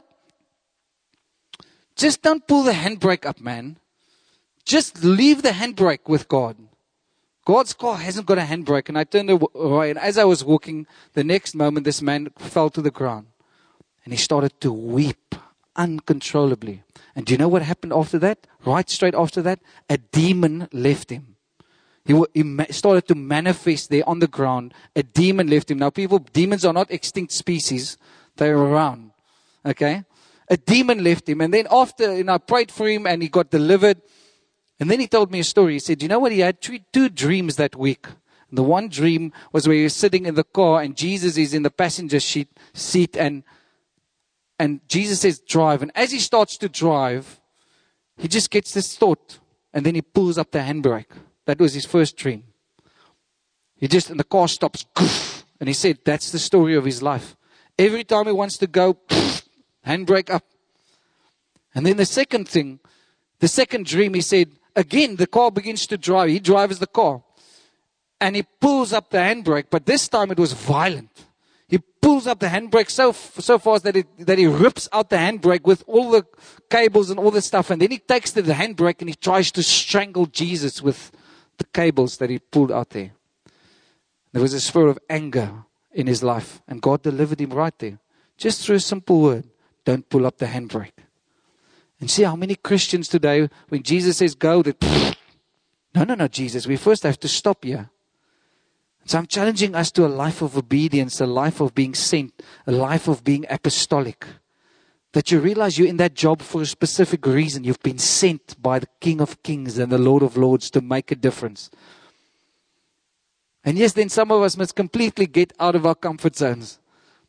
Just don't pull the handbrake up, man. Just leave the handbrake with God. God's car hasn't got a handbrake. And I turned away, and as I was walking, the next moment, this man fell to the ground. And he started to weep uncontrollably. And do you know what happened after that? Right straight after that, a demon left him. He, he started to manifest there on the ground. A demon left him. Now, people, demons are not extinct species. They're around. Okay? A demon left him. And then after, you know, I prayed for him and he got delivered. And then he told me a story. He said, you know what? He had two, two dreams that week. The one dream was where he was sitting in the car and Jesus is in the passenger seat, seat and and Jesus says, drive. And as he starts to drive, he just gets this thought and then he pulls up the handbrake. That was his first dream. He just, and the car stops. And he said, that's the story of his life. Every time he wants to go, handbrake up. And then the second thing, the second dream, he said, again, the car begins to drive. He drives the car. And he pulls up the handbrake. But this time it was violent. He pulls up the handbrake so so fast that, it, that he rips out the handbrake with all the cables and all the stuff. And then he takes the handbrake and he tries to strangle Jesus with the cables that he pulled out there. There was a spirit of anger in his life. And God delivered him right there. Just through a simple word. Don't pull up the handbrake. And see how many Christians today, when Jesus says go, that no, no, no, Jesus, we first have to stop here. So I'm challenging us to a life of obedience, a life of being sent, a life of being apostolic. That you realize you're in that job for a specific reason. You've been sent by the King of Kings and the Lord of Lords to make a difference. And yes, then some of us must completely get out of our comfort zones.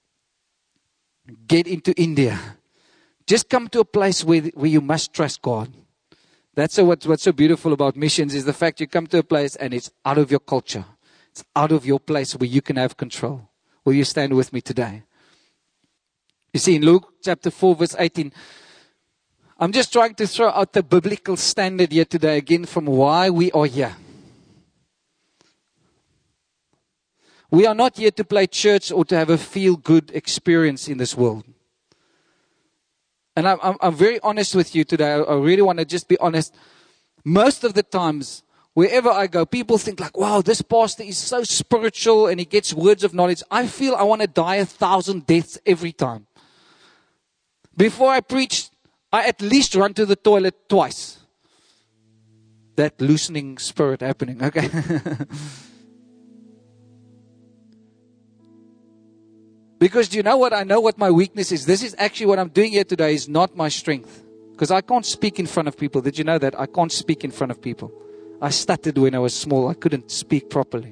Get into India. Just come to a place where, where you must trust God. That's so what, what's so beautiful about missions is the fact you come to a place and it's out of your culture. It's out of your place where you can have control. Will you stand with me today? You see, in Luke chapter four, verse eighteen, I'm just trying to throw out the biblical standard here today again from why we are here. We are not here to play church or to have a feel-good experience in this world. And I'm, I'm, I'm very honest with you today. I, I really want to just be honest. Most of the times, wherever I go, people think like, wow, this pastor is so spiritual and he gets words of knowledge. I feel I want to die a thousand deaths every time. Before I preach, I at least run to the toilet twice. That loosening spirit happening, okay? Because do you know what? I know what my weakness is. This is actually what I'm doing here today is not my strength. Because I can't speak in front of people. Did you know that? I can't speak in front of people. I stuttered when I was small. I couldn't speak properly.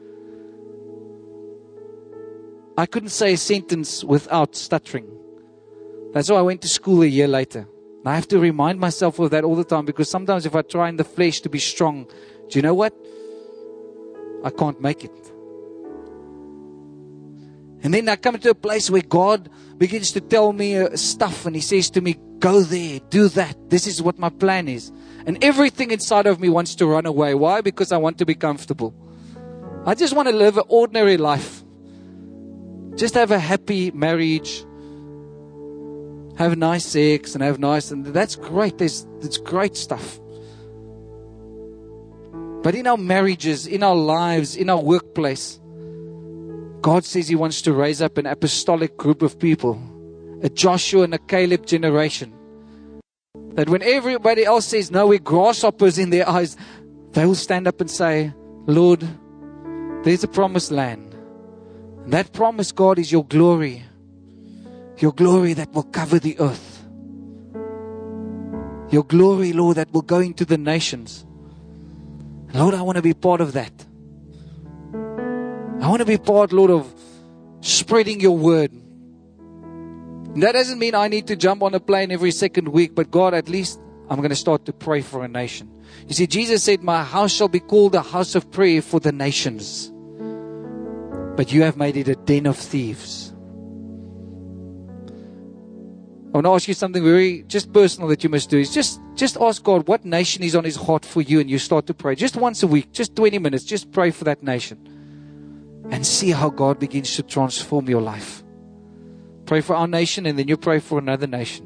I couldn't say a sentence without stuttering. That's why I went to school a year later. And I have to remind myself of that all the time because sometimes if I try in the flesh to be strong, do you know what? I can't make it. And then I come to a place where God begins to tell me uh, stuff and He says to me, go there, do that. This is what my plan is. And everything inside of me wants to run away. Why? Because I want to be comfortable. I just want to live an ordinary life. Just have a happy marriage. Have nice sex and have nice, and that's great. There's, it's great stuff. But in our marriages, in our lives, in our workplace, God says He wants to raise up an apostolic group of people. A Joshua and a Caleb generation. That when everybody else says, no, we're grasshoppers in their eyes, they will stand up and say, Lord, there's a promised land. And that promise, God, is your glory. Your glory that will cover the earth. Your glory, Lord, that will go into the nations. Lord, I want to be part of that. I want to be part, Lord, of spreading your word. And that doesn't mean I need to jump on a plane every second week, but God, at least I'm going to start to pray for a nation. You see, Jesus said, my house shall be called a house of prayer for the nations. But you have made it a den of thieves. I want to ask you something very just personal that you must do. Is just, just ask God what nation is on His heart for you, and you start to pray. Just once a week, just twenty minutes, just pray for that nation. And see how God begins to transform your life. Pray for our nation and then you pray for another nation.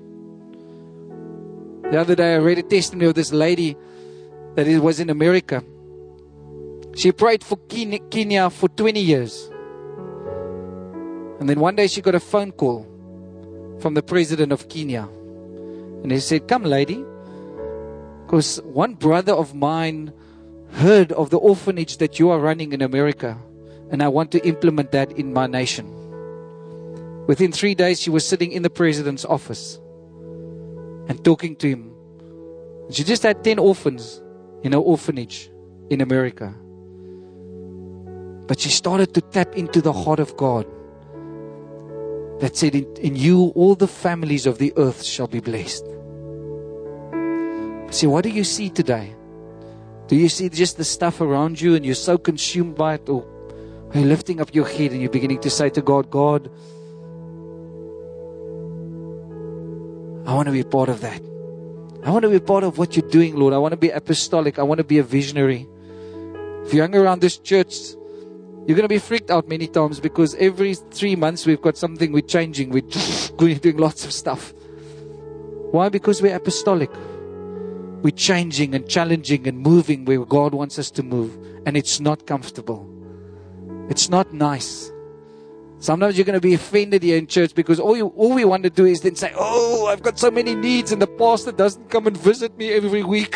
The other day I read a testimony of this lady that was in America. She prayed for Kenya, Kenya for twenty years. And then one day she got a phone call from the president of Kenya. And he said, come lady, because one brother of mine heard of the orphanage that you are running in America, and I want to implement that in my nation. Within three days, she was sitting in the president's office and talking to him. She just had ten orphans in her orphanage in America. But she started to tap into the heart of God that said, in, in you, all the families of the earth shall be blessed. See, what do you see today? Do you see just the stuff around you and you're so consumed by it? Or are you lifting up your head and you're beginning to say to God, God, I want to be part of that. I want to be part of what you're doing, Lord. I want to be apostolic. I want to be a visionary. If you hang around this church, you're going to be freaked out many times because every three months we've got something we're changing. We're doing lots of stuff. Why? Because we're apostolic. We're changing and challenging and moving where God wants us to move. And it's not comfortable. It's not nice. Sometimes you're going to be offended here in church because all, you, all we want to do is then say, oh, I've got so many needs and the pastor doesn't come and visit me every week.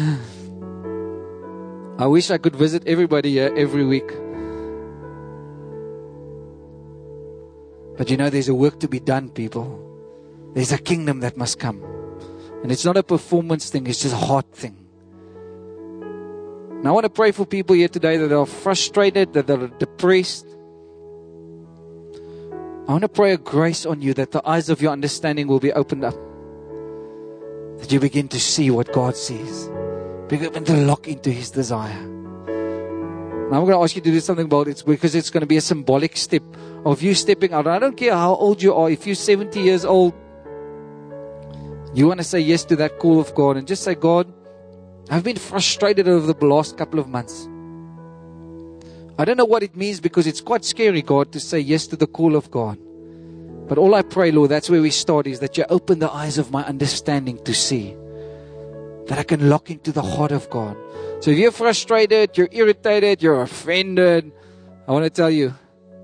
I wish I could visit everybody here every week. But you know, there's a work to be done, people. There's a kingdom that must come. And it's not a performance thing, it's just a heart thing. And I want to pray for people here today that are frustrated, that are depressed. I want to pray a grace on you that the eyes of your understanding will be opened up. That you begin to see what God sees. Begin to lock into His desire. And I'm going to ask you to do something about it because it's going to be a symbolic step of you stepping out. I don't care how old you are. If you're seventy years old, you want to say yes to that call of God and just say, God, I've been frustrated over the last couple of months. I don't know what it means because it's quite scary, God, to say yes to the call of God. But all I pray, Lord, that's where we start, is that you open the eyes of my understanding to see. That I can lock into the heart of God. So if you're frustrated, you're irritated, you're offended, I want to tell you,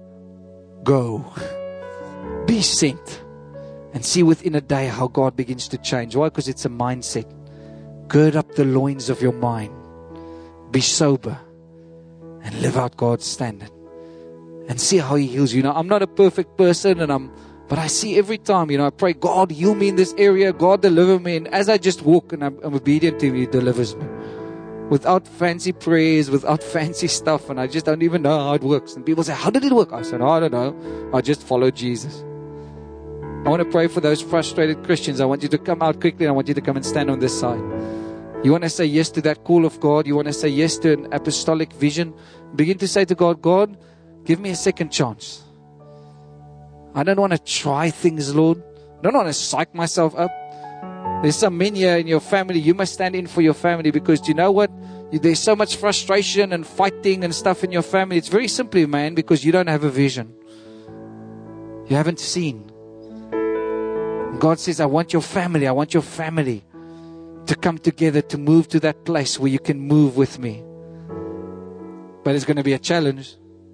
go. Be sent. And see within a day how God begins to change. Why? Because it's a mindset. Gird up the loins of your mind. Be sober. And live out God's standard. And see how He heals you. Now, I'm not a perfect person, and I'm, but I see every time, you know, I pray, God, heal me in this area. God, deliver me. And as I just walk and I'm, I'm obedient to Him, He delivers me. Without fancy prayers, without fancy stuff. And I just don't even know how it works. And people say, how did it work? I said, oh, I don't know. I just follow Jesus. I want to pray for those frustrated Christians. I want you to come out quickly and I want you to come and stand on this side. You want to say yes to that call of God. You want to say yes to an apostolic vision. Begin to say to God, God, give me a second chance. I don't want to try things, Lord. I don't want to psych myself up. There's some men here in your family. You must stand in for your family because do you know what? There's so much frustration and fighting and stuff in your family. It's very simply, man, because you don't have a vision. You haven't seen. God says, I want your family. I want your family to come together to move to that place where you can move with me. But it's going to be a challenge.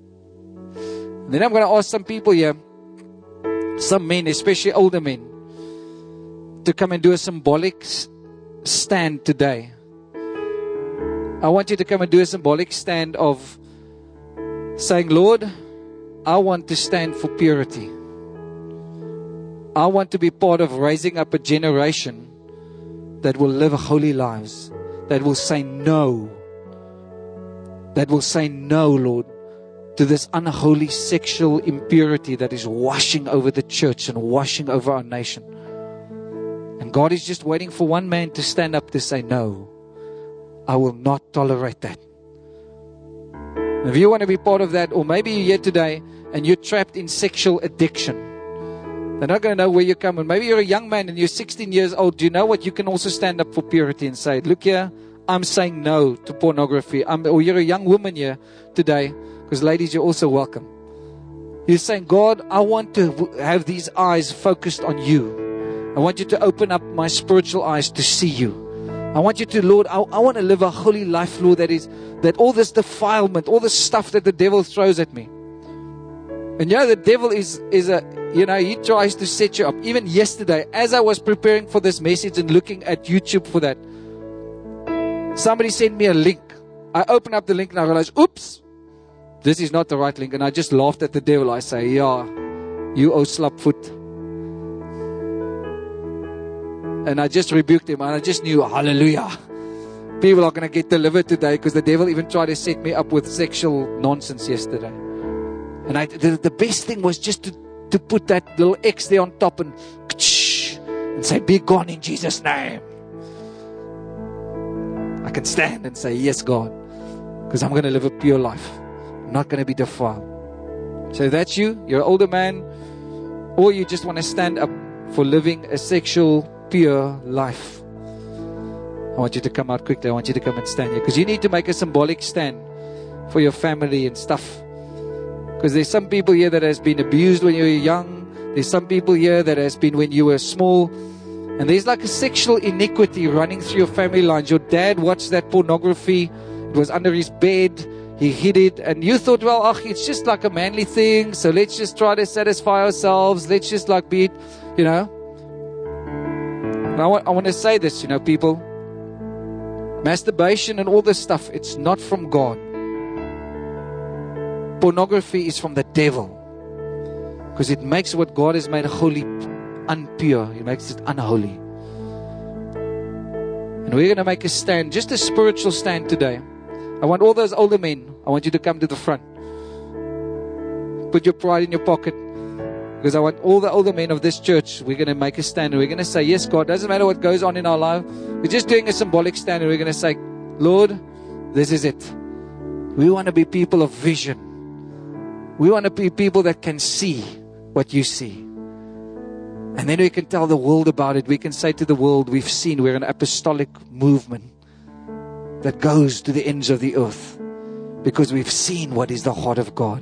And then I'm going to ask some people here, some men, especially older men, to come and do a symbolic stand today. I want you to come and do a symbolic stand of saying, Lord, I want to stand for purity. I want to be part of raising up a generation that will live holy lives, that will say no, that will say no, Lord, to this unholy sexual impurity that is washing over the church and washing over our nation. And God is just waiting for one man to stand up to say, no, I will not tolerate that. If you want to be part of that, or maybe you're here today and you're trapped in sexual addiction, they're not going to know where you come. And maybe you're a young man and you're sixteen years old. Do you know what? You can also stand up for purity and say, look here, I'm saying no to pornography. I'm, or you're a young woman here today, because ladies, you're also welcome. You're saying, God, I want to have these eyes focused on you. I want you to open up my spiritual eyes to see you. I want you to, Lord, I, I want to live a holy life, Lord, that is, that all this defilement, all this stuff that the devil throws at me. And you know, the devil is, is a, you know, he tries to set you up. Even yesterday, as I was preparing for this message and looking at YouTube for that, somebody sent me a link. I opened up the link and I realized, oops, this is not the right link. And I just laughed at the devil. I say, yeah, you old slapfoot. And I just rebuked him. And I just knew, hallelujah, people are going to get delivered today, because the devil even tried to set me up with sexual nonsense yesterday. And I, the, the best thing was just to, to put that little X there on top and, and say, be gone in Jesus' name. I can stand and say, yes, God, because I'm going to live a pure life. I'm not going to be defiled. So if that's you, you're an older man, or you just want to stand up for living a sexual, pure life, I want you to come out quickly. I want you to come and stand here, because you need to make a symbolic stand for your family and stuff. Because there's some people here that has been abused when you were young. There's some people here that has been when you were small. And there's like a sexual iniquity running through your family lines. Your dad watched that pornography. It was under his bed. He hid it. And you thought, well, ach, it's just like a manly thing. So let's just try to satisfy ourselves. Let's just like be, you know. And I want, I want to say this, you know, people. Masturbation and all this stuff, it's not from God. Pornography is from the devil, because it makes what God has made holy unpure. It makes it unholy. And we're going to make a stand, just a spiritual stand today. I want all those older men, I want you to come to the front. Put your pride in your pocket, because I want all the older men of this church, we're going to make a stand. And we're going to say, yes, God, doesn't matter what goes on in our life. We're just doing a symbolic stand. And we're going to say, Lord, this is it. We want to be people of vision. We want to be people that can see what you see. And then we can tell the world about it. We can say to the world, we've seen, we're an apostolic movement that goes to the ends of the earth, because we've seen what is the heart of God.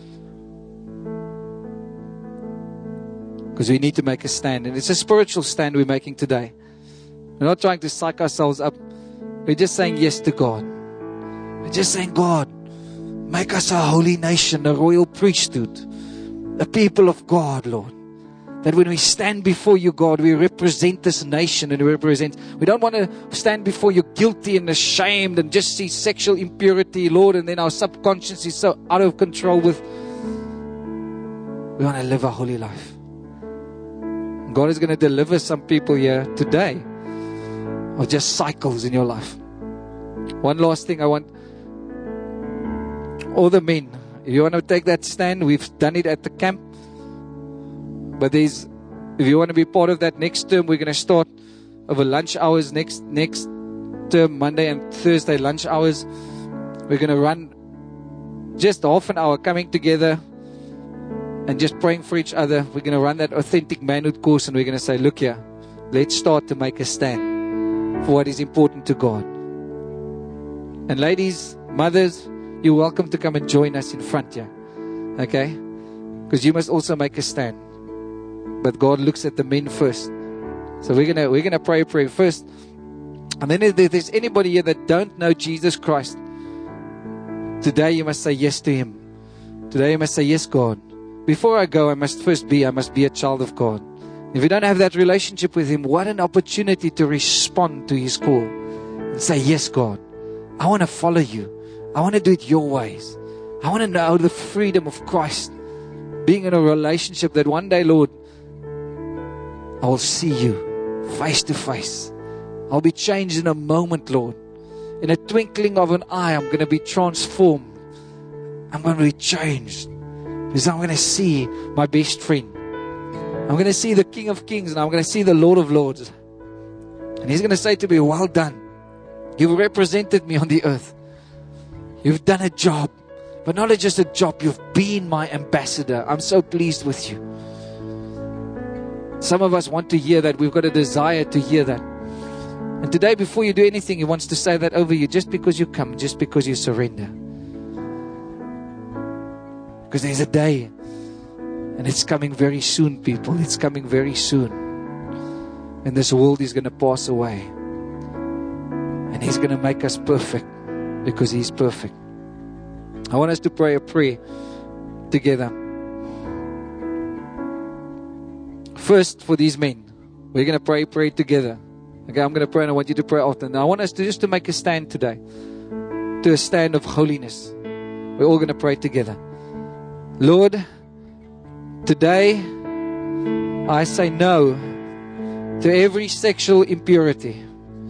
Because we need to make a stand. And it's a spiritual stand we're making today. We're not trying to psych ourselves up. We're just saying yes to God. We're just saying, God, make us a holy nation, a royal priesthood, a people of God, Lord. That when we stand before you, God, we represent this nation and we represent. We don't want to stand before you guilty and ashamed and just see sexual impurity, Lord, and then our subconscious is so out of control with. We want to live a holy life. God is going to deliver some people here today of just cycles in your life. One last thing I want. All the men, if you want to take that stand, we've done it at the camp. But there's, if you want to be part of that next term, we're going to start over lunch hours next next term, Monday and Thursday lunch hours. We're going to run just half an hour coming together and just praying for each other. We're going to run that authentic manhood course, and we're going to say, look here, let's start to make a stand for what is important to God. And ladies, mothers, you're welcome to come and join us in front here. Okay? Because you must also make a stand. But God looks at the men first. So we're gonna we're gonna pray pray first. And then if there's anybody here that don't know Jesus Christ, today you must say yes to Him. Today you must say, yes, God. Before I go, I must first be, I must be a child of God. If you don't have that relationship with Him, what an opportunity to respond to His call. And say, yes, God, I want to follow you. I want to do it your ways. I want to know the freedom of Christ. Being in a relationship that one day, Lord, I will see you face to face. I'll be changed in a moment, Lord. In a twinkling of an eye, I'm going to be transformed. I'm going to be changed. Because I'm going to see my best friend. I'm going to see the King of Kings, and I'm going to see the Lord of Lords. And He's going to say to me, well done. You've represented me on the earth. You've done a job. But not just a job, you've been my ambassador. I'm so pleased with you. Some of us want to hear that. We've got a desire to hear that. And today, before you do anything, He wants to say that over you, just because you come, just because you surrender. Because there's a day, and it's coming very soon, people. It's coming very soon. And this world is going to pass away. And He's going to make us perfect because He's perfect. I want us to pray a prayer together. First, for these men, we're going to pray, pray together. Okay, I'm going to pray and I want you to pray often. Now, I want us to just to make a stand today, to a stand of holiness. We're all going to pray together. Lord, today I say no to every sexual impurity.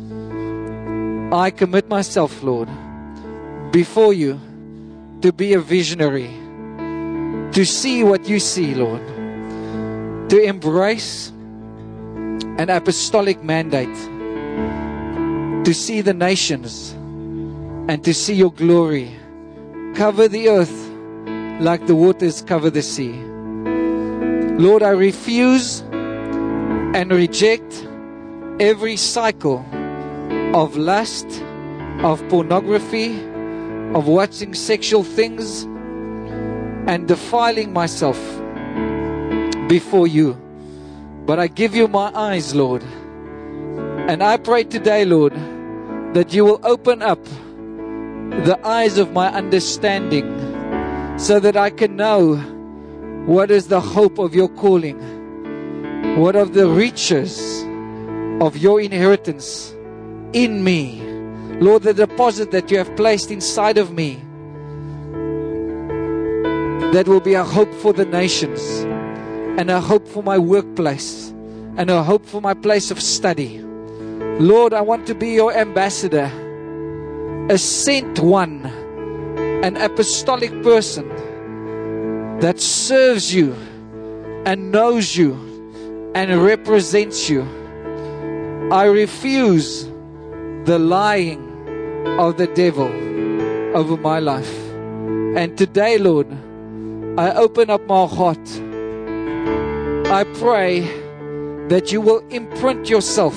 I commit myself, Lord, before you to be a visionary, to see what you see, Lord, to embrace an apostolic mandate, to see the nations and to see your glory cover the earth like the waters cover the sea. Lord, I refuse and reject every cycle of lust, of pornography, of watching sexual things and defiling myself before you. But I give you my eyes, Lord. And I pray today, Lord, that you will open up the eyes of my understanding so that I can know what is the hope of your calling, what are the riches of your inheritance in me. Lord, the deposit that you have placed inside of me, that will be a hope for the nations, and a hope for my workplace, and a hope for my place of study. Lord, I want to be your ambassador, a sent one, an apostolic person that serves you and knows you and represents you. I refuse the lying of the devil over my life. And today, Lord, I open up my heart. I pray that you will imprint yourself,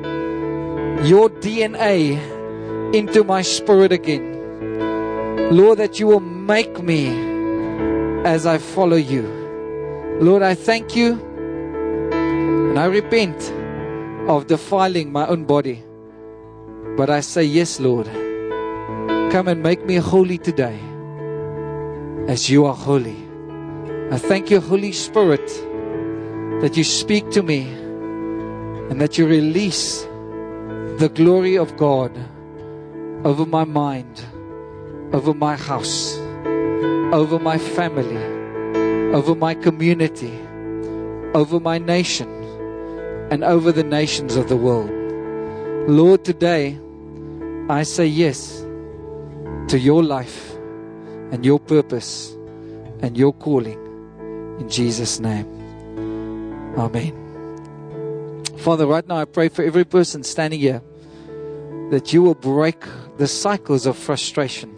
your D N A, into my spirit again. Lord, that you will make me as I follow you. Lord, I thank you and I repent of defiling my own body. But I say, yes, Lord, come and make me holy today as you are holy. I thank you, Holy Spirit, that you speak to me and that you release the glory of God over my mind, over my house, over my family, over my community, over my nation, and over the nations of the world. Lord, today I say yes to your life and your purpose and your calling in Jesus' name. Amen. Father, right now I pray for every person standing here that you will break the cycles of frustration.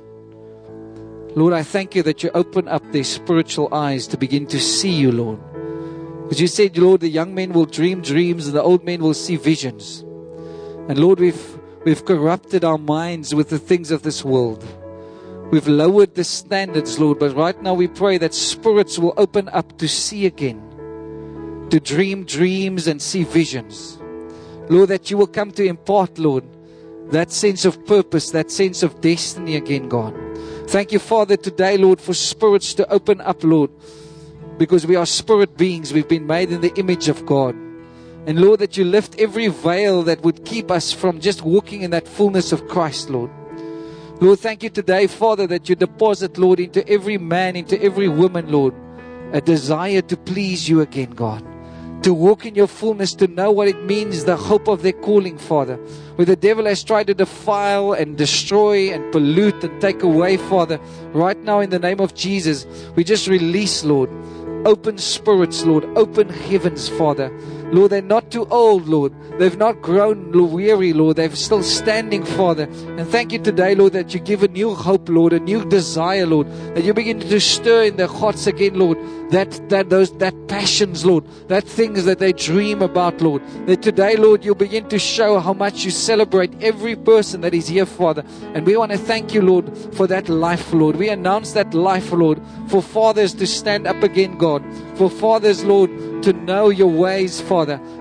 Lord, I thank you that you open up their spiritual eyes to begin to see you, Lord. Because you said, Lord, the young men will dream dreams and the old men will see visions. And Lord, we've, we've corrupted our minds with the things of this world. We've lowered the standards, Lord. But right now we pray that spirits will open up to see again, to dream dreams and see visions. Lord, that you will come to impart, Lord, that sense of purpose, that sense of destiny again, God. Thank you, Father, today, Lord, for spirits to open up, Lord, because we are spirit beings. We've been made in the image of God. And Lord, that you lift every veil that would keep us from just walking in that fullness of Christ, Lord. Lord, thank you today, Father, that you deposit, Lord, into every man, into every woman, Lord, a desire to please you again, God. To walk in your fullness, to know what it means, the hope of their calling, Father. Where the devil has tried to defile and destroy and pollute and take away, Father. Right now, in the name of Jesus, we just release, Lord, open spirits, Lord, open heavens, Father. Lord, they're not too old, Lord. They've not grown weary, Lord. They're still standing, Father. And thank you today, Lord, that you give a new hope, Lord, a new desire, Lord. That you begin to stir in their hearts again, Lord. That, that, those, that passions, Lord. That things that they dream about, Lord. That today, Lord, you'll begin to show how much you celebrate every person that is here, Father. And we want to thank you, Lord, for that life, Lord. We announce that life, Lord, for fathers to stand up again, God. For fathers, Lord, to know your ways, Father.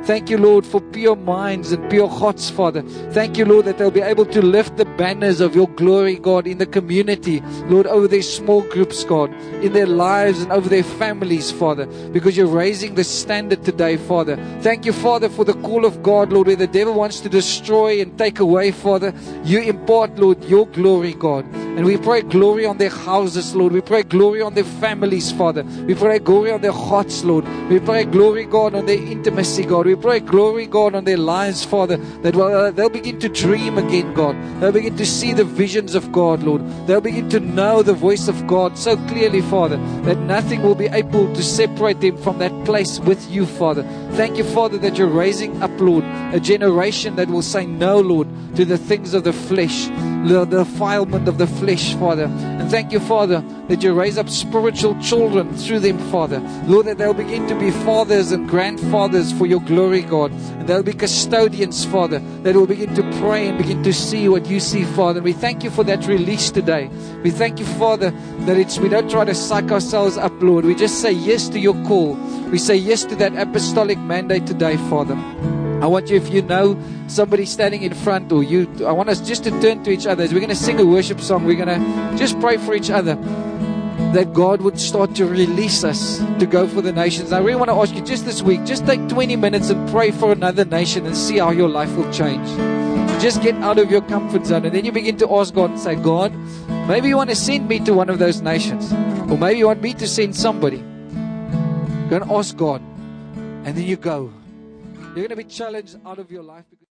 Thank you, Lord, for pure minds and pure hearts, Father. Thank you, Lord, that they'll be able to lift the banners of your glory, God, in the community, Lord, over their small groups, God, in their lives and over their families, Father, because you're raising the standard today, Father. Thank you, Father, for the call of God, Lord, where the devil wants to destroy and take away, Father. You impart, Lord, your glory, God. And we pray glory on their houses, Lord. We pray glory on their families, Father. We pray glory on their hearts, Lord. We pray glory, God, on their intimacy, God. We pray glory, God, on their lives, Father, that uh, they'll begin to dream again, God. They'll begin to see the visions of God, Lord. They'll begin to know the voice of God so clearly, Father, that nothing will be able to separate them from that place with you, Father. Thank you, Father, that you're raising up, Lord, a generation that will say no, Lord, to the things of the flesh, the defilement of the flesh, Father. And thank you, Father, that you raise up spiritual children through them, Father. Lord, that they'll begin to be fathers and grandfathers for your glory, God. And they'll be custodians, Father, that will begin to pray and begin to see what you see, Father. And we thank you for that release today. We thank you, Father, that it's we don't try to psych ourselves up, Lord. We just say yes to your call. We say yes to that apostolic mandate today, Father. I want you, if you know somebody standing in front, or you, I want us just to turn to each other. As we're going to sing a worship song, we're going to just pray for each other, that God would start to release us to go for the nations. I really want to ask you, just this week, just take twenty minutes and pray for another nation and see how your life will change. Just get out of your comfort zone, and then you begin to ask God and say, God, maybe you want to send me to one of those nations, or maybe you want me to send somebody. Go and ask God, and then you go. You're going to be challenged out of your life.